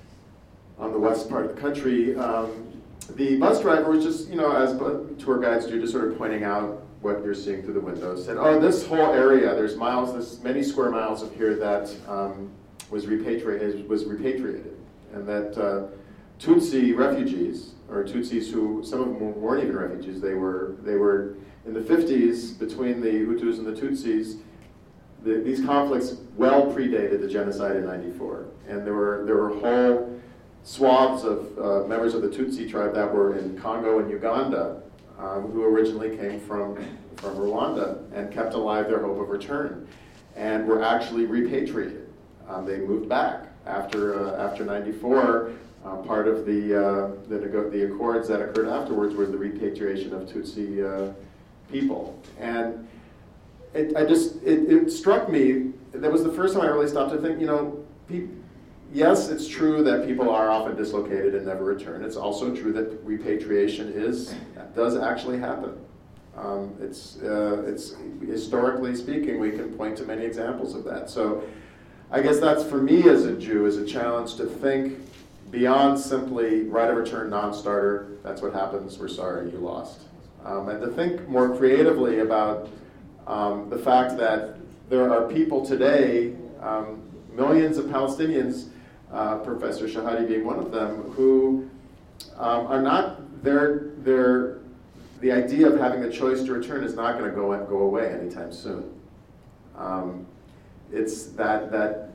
S1: on the west part of the country, um, the bus driver was just, you know, as tour guides do, just sort of pointing out what you're seeing through the window. Said, oh, this whole area, there's miles, there's many square miles of here that um, was repatriated, was repatriated, and that uh, Tutsi refugees, or Tutsis who, some of them weren't even refugees, they were, they were in the fifties, between the Hutus and the Tutsis, the, these conflicts well predated the genocide in ninety-four. And there were, there were whole swaths of uh, members of the Tutsi tribe that were in Congo and Uganda, um, who originally came from, from Rwanda and kept alive their hope of return, and were actually repatriated. Um, they moved back after, uh, after ninety-four. Uh, part of the, uh, the, the accords that occurred afterwards was the repatriation of Tutsi uh, people. And it, I just, it, it struck me, that was the first time I really stopped to think, you know, pe- yes, it's true that people are often dislocated and never return. It's also true that repatriation is, does actually happen. Um, it's, uh, it's, historically speaking, we can point to many examples of that. So I guess that's, for me as a Jew, is a challenge to think beyond simply right of return non-starter, that's what happens, we're sorry, you lost. Um, and to think more creatively about um, the fact that there are people today, um, millions of Palestinians, uh, Professor Shahadi being one of them, who um, are not, they're, they're, the idea of having the choice to return is not going to go go away anytime soon. Um, it's that, that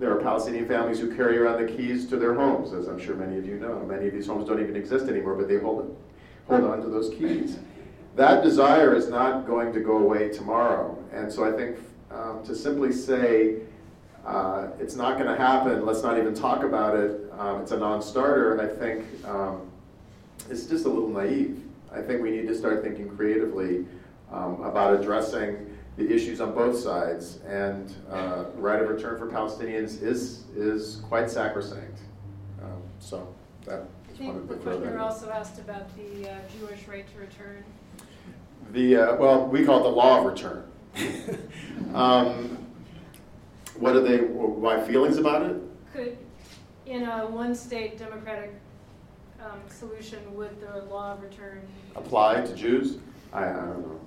S1: there are Palestinian families who carry around the keys to their homes, as I'm sure many of you know. Many of these homes don't even exist anymore, but they hold it, hold on to those keys. That desire is not going to go away tomorrow. And so I think um, to simply say, uh, it's not going to happen, let's not even talk about it, um, it's a non-starter, I think um, it's just a little naive. I think we need to start thinking creatively um, about addressing the issues on both sides, and uh, right of return for Palestinians is is quite sacrosanct. Um, so that
S5: I
S1: is
S5: think
S1: one of
S5: the
S1: the
S5: questioner also asked about the uh, Jewish right to return.
S1: The uh, well, we call it the law of return. um, what are they? Why feelings about it?
S5: Could, in a one-state democratic um, solution, would the law of return
S1: Apply to Jews? I, I don't know.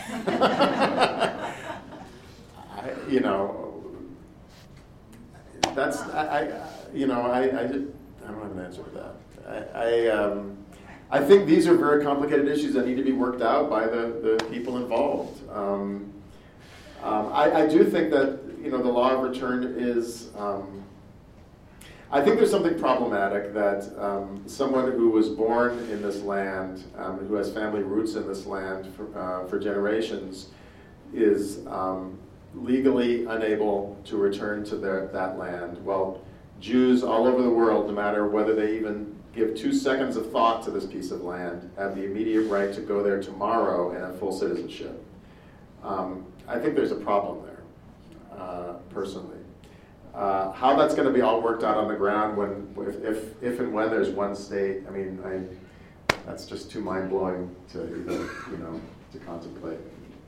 S1: I, you know, that's I, I you know I I, just, I don't have an answer to that. I I, um, I think these are very complicated issues that need to be worked out by the, the people involved. Um, um, I, I do think that you know the law of return is. Um, I think there's something problematic that um, someone who was born in this land, um, who has family roots in this land for, uh, for generations, is um, legally unable to return to their, that land. Well, Jews all over the world, no matter whether they even give two seconds of thought to this piece of land, have the immediate right to go there tomorrow and have full citizenship. Um, I think there's a problem there, uh, personally. Uh, how that's going to be all worked out on the ground when, if, if, if and when there's one state, I mean, I, that's just too mind-blowing to even, you know, to contemplate.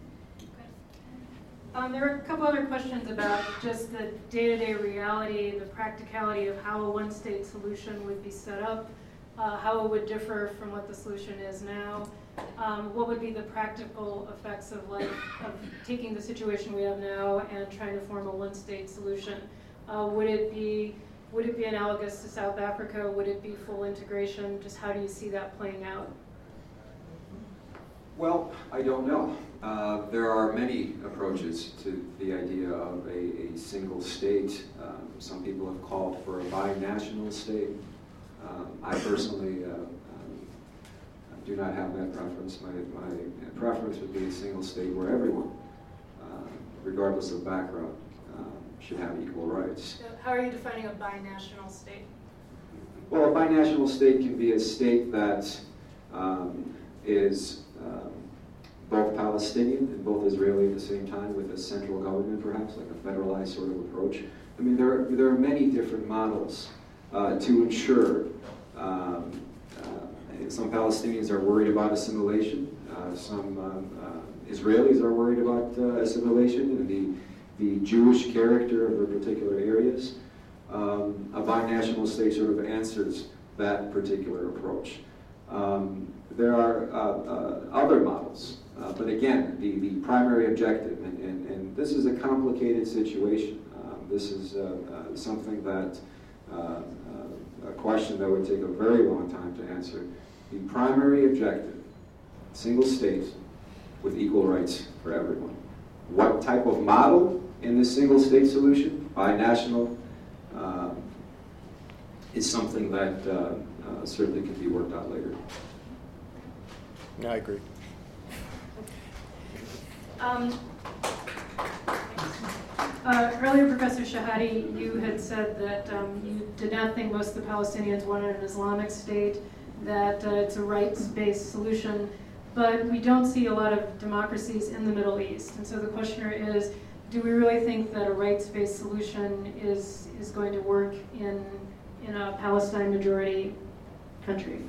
S5: Um, there are a couple other questions about just the day-to-day reality, the practicality of how a one-state solution would be set up, uh, how it would differ from what the solution is now, um, what would be the practical effects of, like, of taking the situation we have now and trying to form a one-state solution. Uh, would it be would it be analogous to South Africa? Would it be full integration? Just how do you see that playing out?
S3: Well, I don't know. Uh, there are many approaches to the idea of a, a single state. Um, some people have called for a binational state. Um, I personally uh, um, do not have that preference. My, my preference would be a single state where everyone, uh, regardless of background, um, should have equal rights.
S5: So how are you defining a binational state?
S3: Well, a binational state can be a state that um, is um, both Palestinian and both Israeli at the same time, with a central government, perhaps, like a federalized sort of approach. I mean, there are, there are many different models uh, to ensure. Um, uh, some Palestinians are worried about assimilation. Uh, some um, uh, Israelis are worried about uh, assimilation and the, the Jewish character of their particular areas. Um, a binational state sort of answers that particular approach. Um, there are uh, uh, other models, uh, but again, the, the primary objective, and, and, and this is a complicated situation. Um, this is uh, uh, something that, uh, uh, a question that would take a very long time to answer. The primary objective, single state with equal rights for everyone. What type of model in this single state solution, binational, uh, is something that uh, uh, certainly can be worked out later.
S1: I agree.
S5: Um, uh, earlier, Professor Shahade, you had said that um, you did not think most of the Palestinians wanted an Islamic state, that uh, it's a rights-based solution, but we don't see a lot of democracies in the Middle East. And so the questioner is, do we really think that a rights-based solution is, is going to work in, in a Palestine majority country?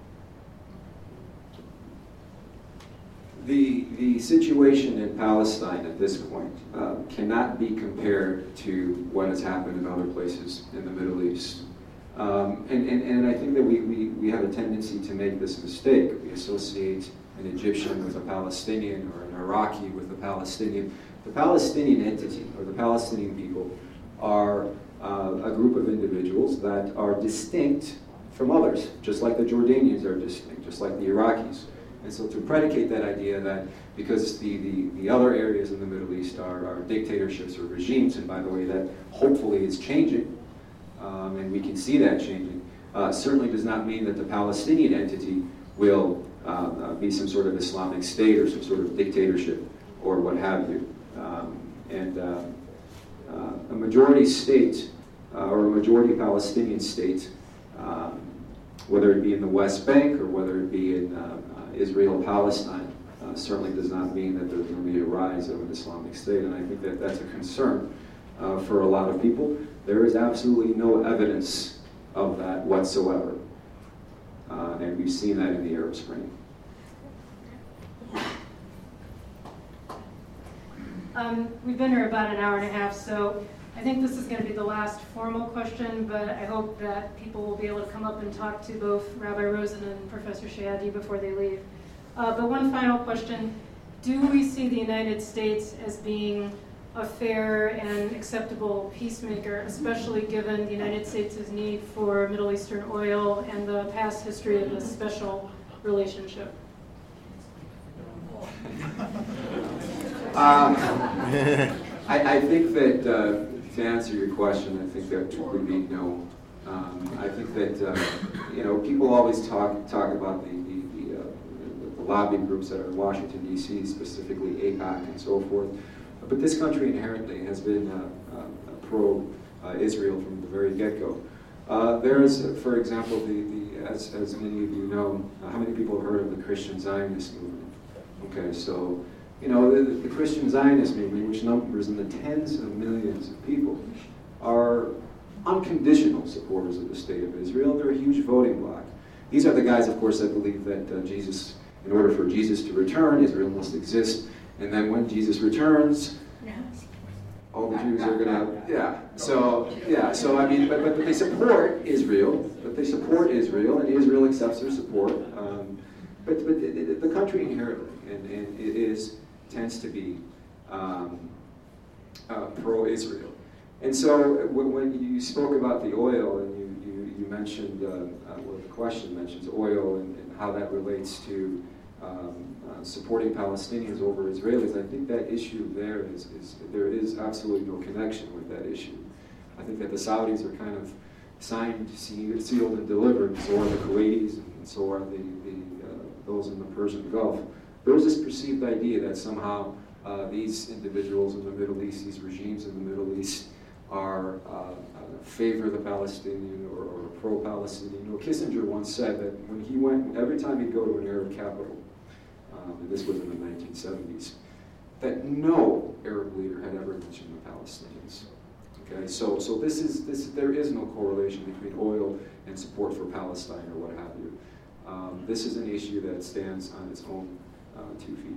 S3: The, the situation in Palestine at this point uh, cannot be compared to what has happened in other places in the Middle East. Um, and, and, and I think that we, we, we have a tendency to make this mistake. We associate an Egyptian with a Palestinian or an Iraqi with a Palestinian. The Palestinian entity, or the Palestinian people, are uh, a group of individuals that are distinct from others, just like the Jordanians are distinct, just like the Iraqis. And so to predicate that idea that because the, the, the other areas in the Middle East are, are dictatorships or regimes, and by the way, that hopefully is changing, um, and we can see that changing, uh, certainly does not mean that the Palestinian entity will uh, uh, be some sort of Islamic state or some sort of dictatorship or what have you. Um, and uh, uh, a majority state, uh, or a majority Palestinian state, um, whether it be in the West Bank or whether it be in uh, uh, Israel-Palestine, uh, certainly does not mean that there's going to be a rise of an Islamic state, and I think that that's a concern uh, for a lot of people. There is absolutely no evidence of that whatsoever, uh, and we've seen that in the Arab Spring.
S5: Um, we've been here about an hour and a half, so I think this is going to be the last formal question, but I hope that people will be able to come up and talk to both Rabbi Rosen and Professor Shehadeh before they leave. Uh, but one final question, do we see the United States as being a fair and acceptable peacemaker, especially given the United States' need for Middle Eastern oil and the past history of this special relationship?
S3: Um, I, I think that, uh, to answer your question, I think that would be no. Um, I think that, uh, you know, people always talk talk about the, the, the, uh, the, the lobby groups that are in Washington, D C, specifically AIPAC and so forth. But this country inherently has been uh, uh, pro-Israel from the very get-go. Uh, there is, uh, for example, the, the as, as many of you know, uh, how many people have heard of the Christian Zionist movement? Okay, so, you know, the, the Christian Zionist movement, which numbers in the tens of millions of people, are unconditional supporters of the state of Israel. They're a huge voting bloc. These are the guys, of course, that believe that uh, Jesus, in order for Jesus to return, Israel must exist. And then when Jesus returns, all the Jews are gonna, yeah. So, yeah, so I mean, but, but, but they support Israel, but they support Israel, and Israel accepts their support. Um, but but it, it, the country inherently, and, and it is, tends to be um, uh, pro-Israel. And so when, when you spoke about the oil, and you, you, you mentioned, uh, uh, well, the question mentions oil and, and how that relates to Um, uh, supporting Palestinians over Israelis, I think that issue there is, is there is absolutely no connection with that issue. I think that the Saudis are kind of signed, sealed, and delivered. So are the Kuwaitis, and so are the, the uh, those in the Persian Gulf. There's this perceived idea that somehow uh, these individuals in the Middle East, these regimes in the Middle East, are uh, uh, favor the Palestinian or, or pro-Palestinian. You know, Kissinger once said that when he went, every time he'd go to an Arab capital, Um, and this was in the nineteen seventies, that no Arab leader had ever mentioned the Palestinians. Okay, so so this is this there is no correlation between oil and support for Palestine or what have you. Um, this is an issue that stands on its own uh, two feet.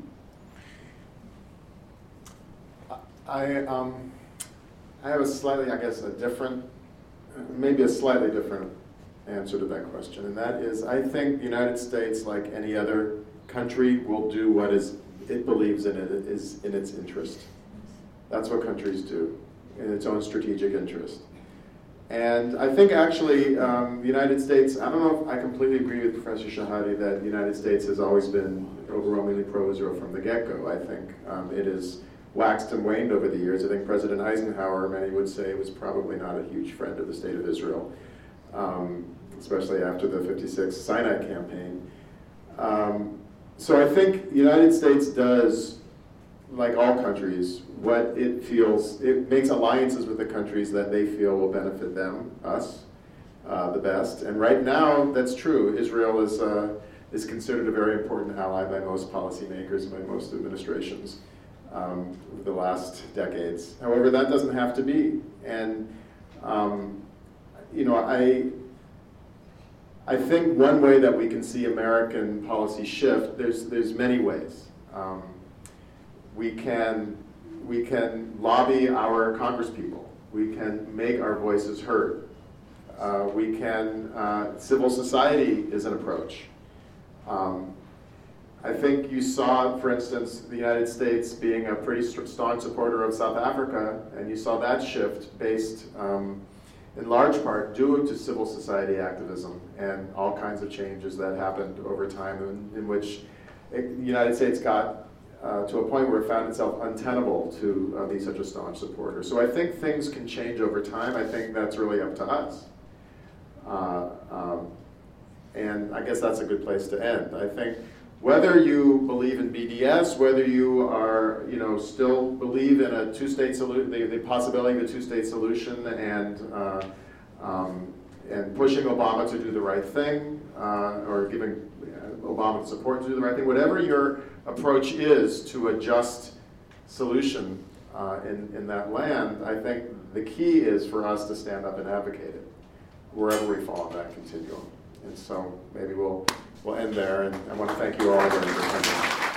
S1: I um, I have a slightly, I guess, a different, maybe a slightly different answer to that question, and that is, I think the United States, like any other country, will do what is it believes in it is in its interest. That's what countries do, in its own strategic interest. And I think actually um, the United States, I don't know if I completely agree with Professor Shehadeh that the United States has always been overwhelmingly pro-Israel from the get-go. I think um, it has waxed and waned over the years. I think President Eisenhower, many would say, was probably not a huge friend of the state of Israel, um, especially after the fifty-six Sinai campaign. Um, So I think the United States does, like all countries, what it feels, it makes alliances with the countries that they feel will benefit them, us, uh, the best. And right now, that's true. Israel is, uh, is considered a very important ally by most policymakers and by most administrations um, over the last decades. However, that doesn't have to be. And, um, you know, I... I think one way that we can see American policy shift, there's there's many ways. Um, we can we can lobby our congresspeople. We can make our voices heard. Uh, we can uh, civil society is an approach. Um, I think you saw, for instance, the United States being a pretty staunch supporter of South Africa, and you saw that shift based. Um, in large part due to civil society activism and all kinds of changes that happened over time in, in which it, the United States got uh, to a point where it found itself untenable to uh, be such a staunch supporter. So I think things can change over time. I think that's really up to us. Uh, um, and I guess that's a good place to end. I think whether you believe in B D S, whether you are, you know, still believe in a two-state solution, the, the possibility of a two-state solution, and uh, um, and pushing Obama to do the right thing, uh, or giving Obama the support to do the right thing, whatever your approach is to a just solution uh, in, in that land, I think the key is for us to stand up and advocate it, wherever we fall in that continuum. And so maybe we'll, we'll end there, and I want to thank you all very much for coming.